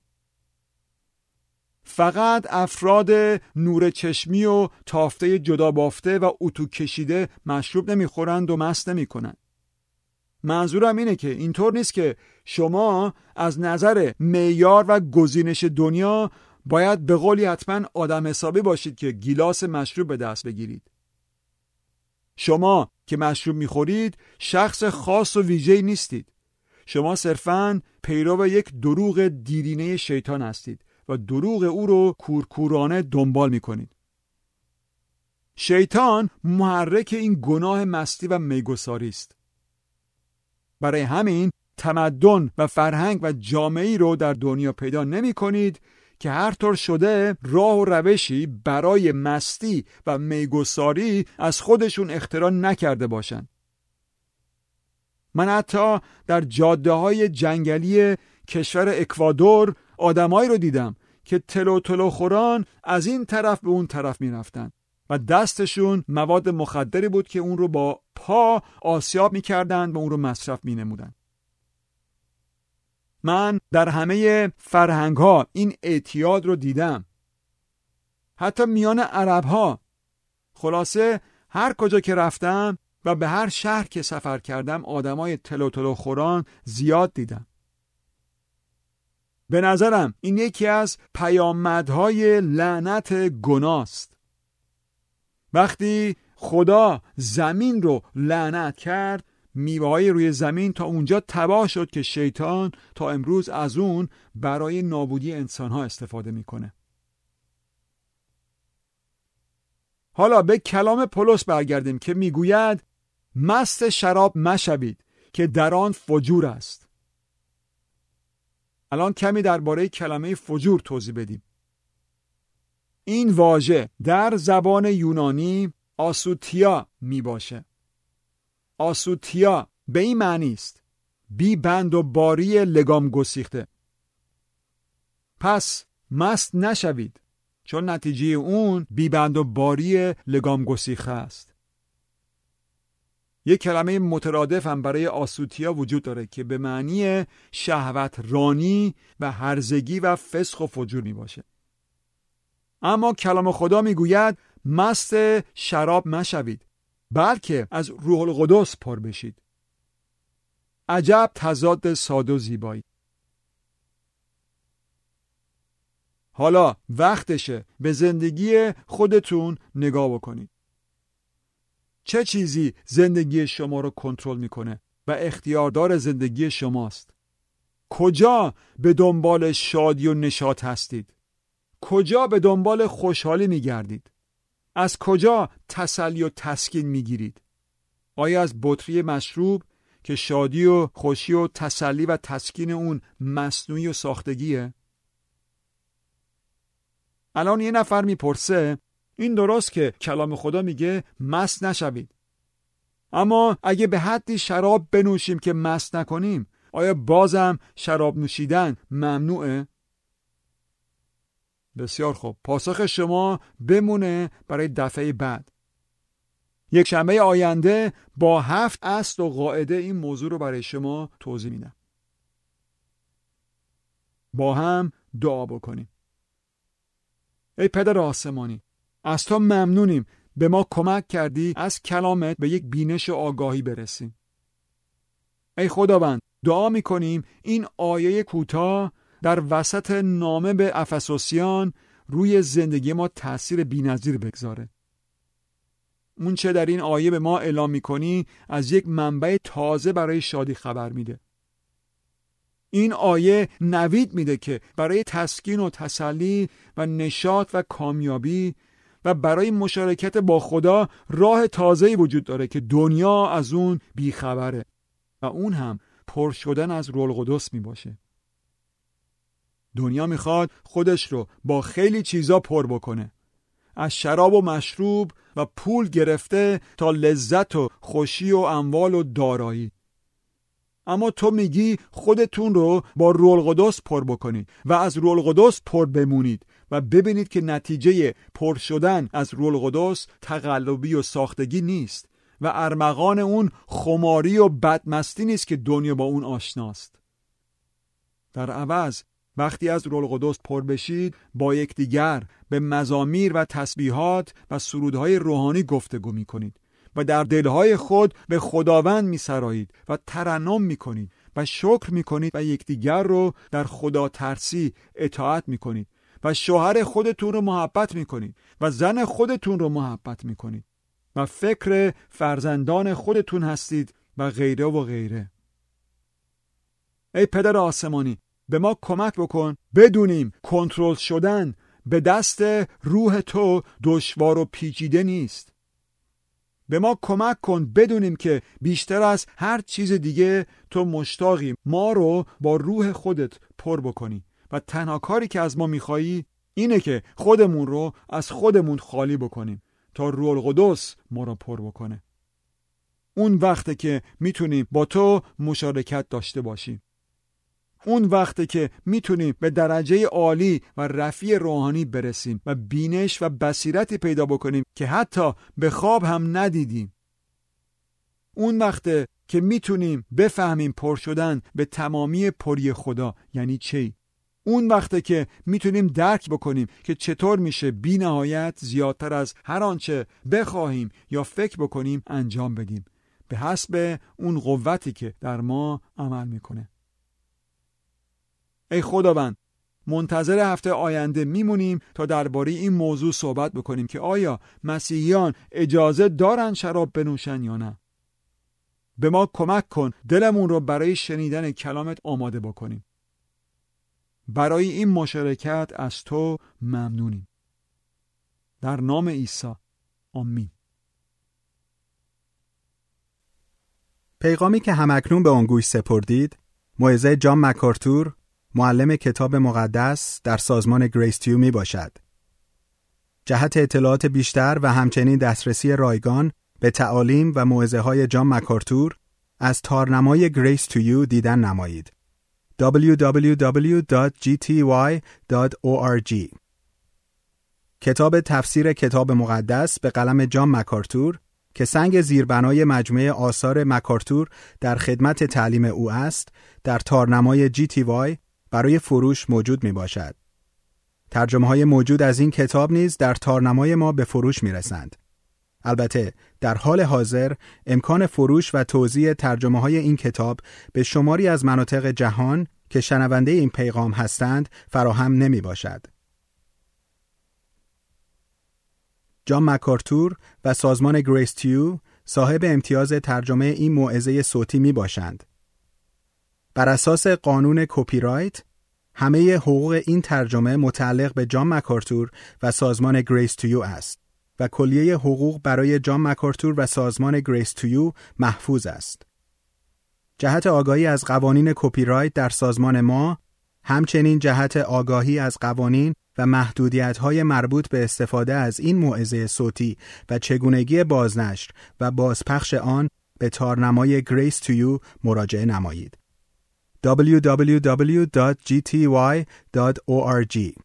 S2: فقط افراد نور چشمی و تافته جدا بافته و اتو کشیده مشروب نمیخورند و مست نمیکنند. منظورم اینه که اینطور نیست که شما از نظر معیار و گزینش دنیا باید به قولی حتما آدم حسابی باشید که گیلاس مشروب به دست بگیرید. شما که مشروب میخورید شخص خاص و ویژه‌ای نیستید. شما صرفاً پیرو یک دروغ دیرینه شیطان هستید و دروغ او رو کورکورانه دنبال میکنید. شیطان محرک این گناه مستی و میگساری است. برای همین تمدن و فرهنگ و جامعه‌ای رو در دنیا پیدا نمی‌کنید که هر طور شده راه و روشی برای مستی و میگساری از خودشون اختراع نکرده باشند. من حتی در جاده‌های جنگلی کشور اکوادور آدمایی رو دیدم که تلو خوران از این طرف به اون طرف می‌رفتن و دستشون مواد مخدری بود که اون رو با پا آسیاب می‌کردن و اون رو مصرف می‌نمودن. من در همه فرهنگ‌ها این اعتیاد رو دیدم. حتی میان عرب‌ها. خلاصه هر کجا که رفتم و به هر شهر که سفر کردم آدمای تلو خوران زیاد دیدم. به نظرم این یکی از پیامدهای لعنت گناه است. وقتی خدا زمین رو لعنت کرد، میوه‌های روی زمین تا اونجا تباه شد که شیطان تا امروز از اون برای نابودی انسان‌ها استفاده میکنه. حالا به کلام پولس برگردیم که میگوید مست شراب مشوید که در آن فجور است. الان کمی درباره کلمه فجور توضیح بدیم. این واژه در زبان یونانی آسوتیا می باشه. آسوتیا به این معنی است: بی بند و باری لگام گسیخته. پس مست نشوید، چون نتیجه اون بی بند و باری لگام گسیخته است. یک کلمه مترادف هم برای آسوتیا وجود داره که به معنی شهوت رانی و هرزگی و فسق و فجور می باشه. اما کلام خدا می گوید مست شراب مشوید، بلکه از روح القدس پر بشید. عجب تضاد ساده و زیبایی. حالا وقتشه به زندگی خودتون نگاه بکنید. چه چیزی زندگی شما رو کنترل میکنه و اختیاردار زندگی شماست؟ کجا به دنبال شادی و نشاط هستید؟ کجا به دنبال خوشحالی میگردید؟ از کجا تسلی و تسکین میگیرید؟ آیا از بطری مشروب که شادی و خوشی و تسلی و تسکین اون مصنوعی و ساختگیه؟ الان یه نفر میپرسه این درست که کلام خدا میگه مست نشوید، اما اگه به حدی شراب بنوشیم که مست نکنیم، آیا بازم شراب نوشیدن ممنوعه؟ بسیار خوب، پاسخ شما بمونه برای دفعه بعد. یک شنبه آینده با 7 اصل و قاعده این موضوع رو برای شما توضیح میدم. با هم دعا بکنیم. ای پدر آسمانی، از تو ممنونیم به ما کمک کردی از کلامت به یک بینش و آگاهی برسیم. ای خداوند، دعا میکنیم این آیه کوتاه در وسط نامه به افسوسیان روی زندگی ما تأثیر بی‌نظیر بگذاره. اون چه در این آیه به ما اعلام میکنی از یک منبع تازه برای شادی خبر میده. این آیه نوید میده که برای تسکین و تسلی و نشاط و کامیابی و برای مشارکت با خدا راه تازه‌ای وجود داره که دنیا از اون بیخبره و اون هم پر شدن از روح القدس می باشه. دنیا میخواد خودش رو با خیلی چیزا پر بکنه، از شراب و مشروب و پول گرفته تا لذت و خوشی و اموال و دارایی. اما تو میگی خودتون رو با روح القدس پر بکنید و از روح القدس پر بمونید و ببینید که نتیجه پر شدن از روح القدس تقلبی و ساختگی نیست و ارمغان اون خماری و بدمستی نیست که دنیا با اون آشناست. در عوض وقتی از روح القدس پر بشید با یکدیگر به مزامیر و تسبیحات و سرودهای روحانی گفتگو میکنید و در دلهای خود به خداوند میسرایید و ترنم میکنید و شکر میکنید و یکدیگر رو در خدا ترسی اطاعت میکنید و شوهر خودتون رو محبت میکنید و زن خودتون رو محبت میکنید و فکر فرزندان خودتون هستید و غیره و غیره. ای پدر آسمانی، به ما کمک بکن بدونیم کنترل شدن به دست روح تو دشوار و پیچیده نیست. به ما کمک کن بدونیم که بیشتر از هر چیز دیگه تو مشتاقی ما رو با روح خودت پر بکنی و تنها کاری که از ما میخوایی اینه که خودمون رو از خودمون خالی بکنیم تا روح القدس ما رو پر بکنه. اون وقته که میتونیم با تو مشارکت داشته باشیم. اون وقته که میتونیم به درجه عالی و رفیع روحانی برسیم و بینش و بصیرتی پیدا بکنیم که حتی به خواب هم ندیدیم. اون وقته که میتونیم بفهمیم پر شدن به تمامی پری خدا یعنی چی. اون وقته که میتونیم درک بکنیم که چطور میشه بی نهایت زیادتر از هر آنچه بخواهیم یا فکر بکنیم انجام بدیم به حسب اون قوتی که در ما عمل میکنه. ای خداوند، منتظر هفته آینده میمونیم تا درباره این موضوع صحبت بکنیم که آیا مسیحیان اجازه دارن شراب بنوشن یا نه. به ما کمک کن دلمون رو برای شنیدن کلامت آماده بکنیم. برای این مشارکت از تو ممنونیم. در نام عیسی، آمین.
S1: پیغامی که همکنون به آن گوش سپردید، موعظه جان مکارتور، معلم کتاب مقدس در سازمان گریس تیو می باشد. جهت اطلاعات بیشتر و همچنین دسترسی رایگان به تعالیم و موعظه های جان مکارتور از تارنمای گریس تیو دیدن نمایید. www.gty.org. کتاب تفسیر کتاب مقدس به قلم جان مکارتور که سنگ زیربنای مجموعه آثار مکارتور در خدمت تعلیم او است، در تارنمای GTY برای فروش موجود می باشد. ترجمه های موجود از این کتاب نیز در تارنمای ما به فروش می رسند. البته در حال حاضر امکان فروش و توزیع ترجمه های این کتاب به شماری از مناطق جهان که شنونده این پیغام هستند فراهم نمی باشد. جان مکارتور و سازمان گریس تیو صاحب امتیاز ترجمه این موعظه صوتی می باشند. بر اساس قانون کپی رایت، همه حقوق این ترجمه متعلق به جان مکارتور و سازمان گریس تیو است و کلیه حقوق برای جان مکارتور و سازمان گریس تیو محفوظ است. جهت آگاهی از قوانین کپی رایت در سازمان ما، همچنین جهت آگاهی از قوانین و محدودیت‌های مربوط به استفاده از این موعظه صوتی و چگونگی بازنشر و بازپخش آن به تارنمای گریس تیو مراجعه نمایید. www.gty.org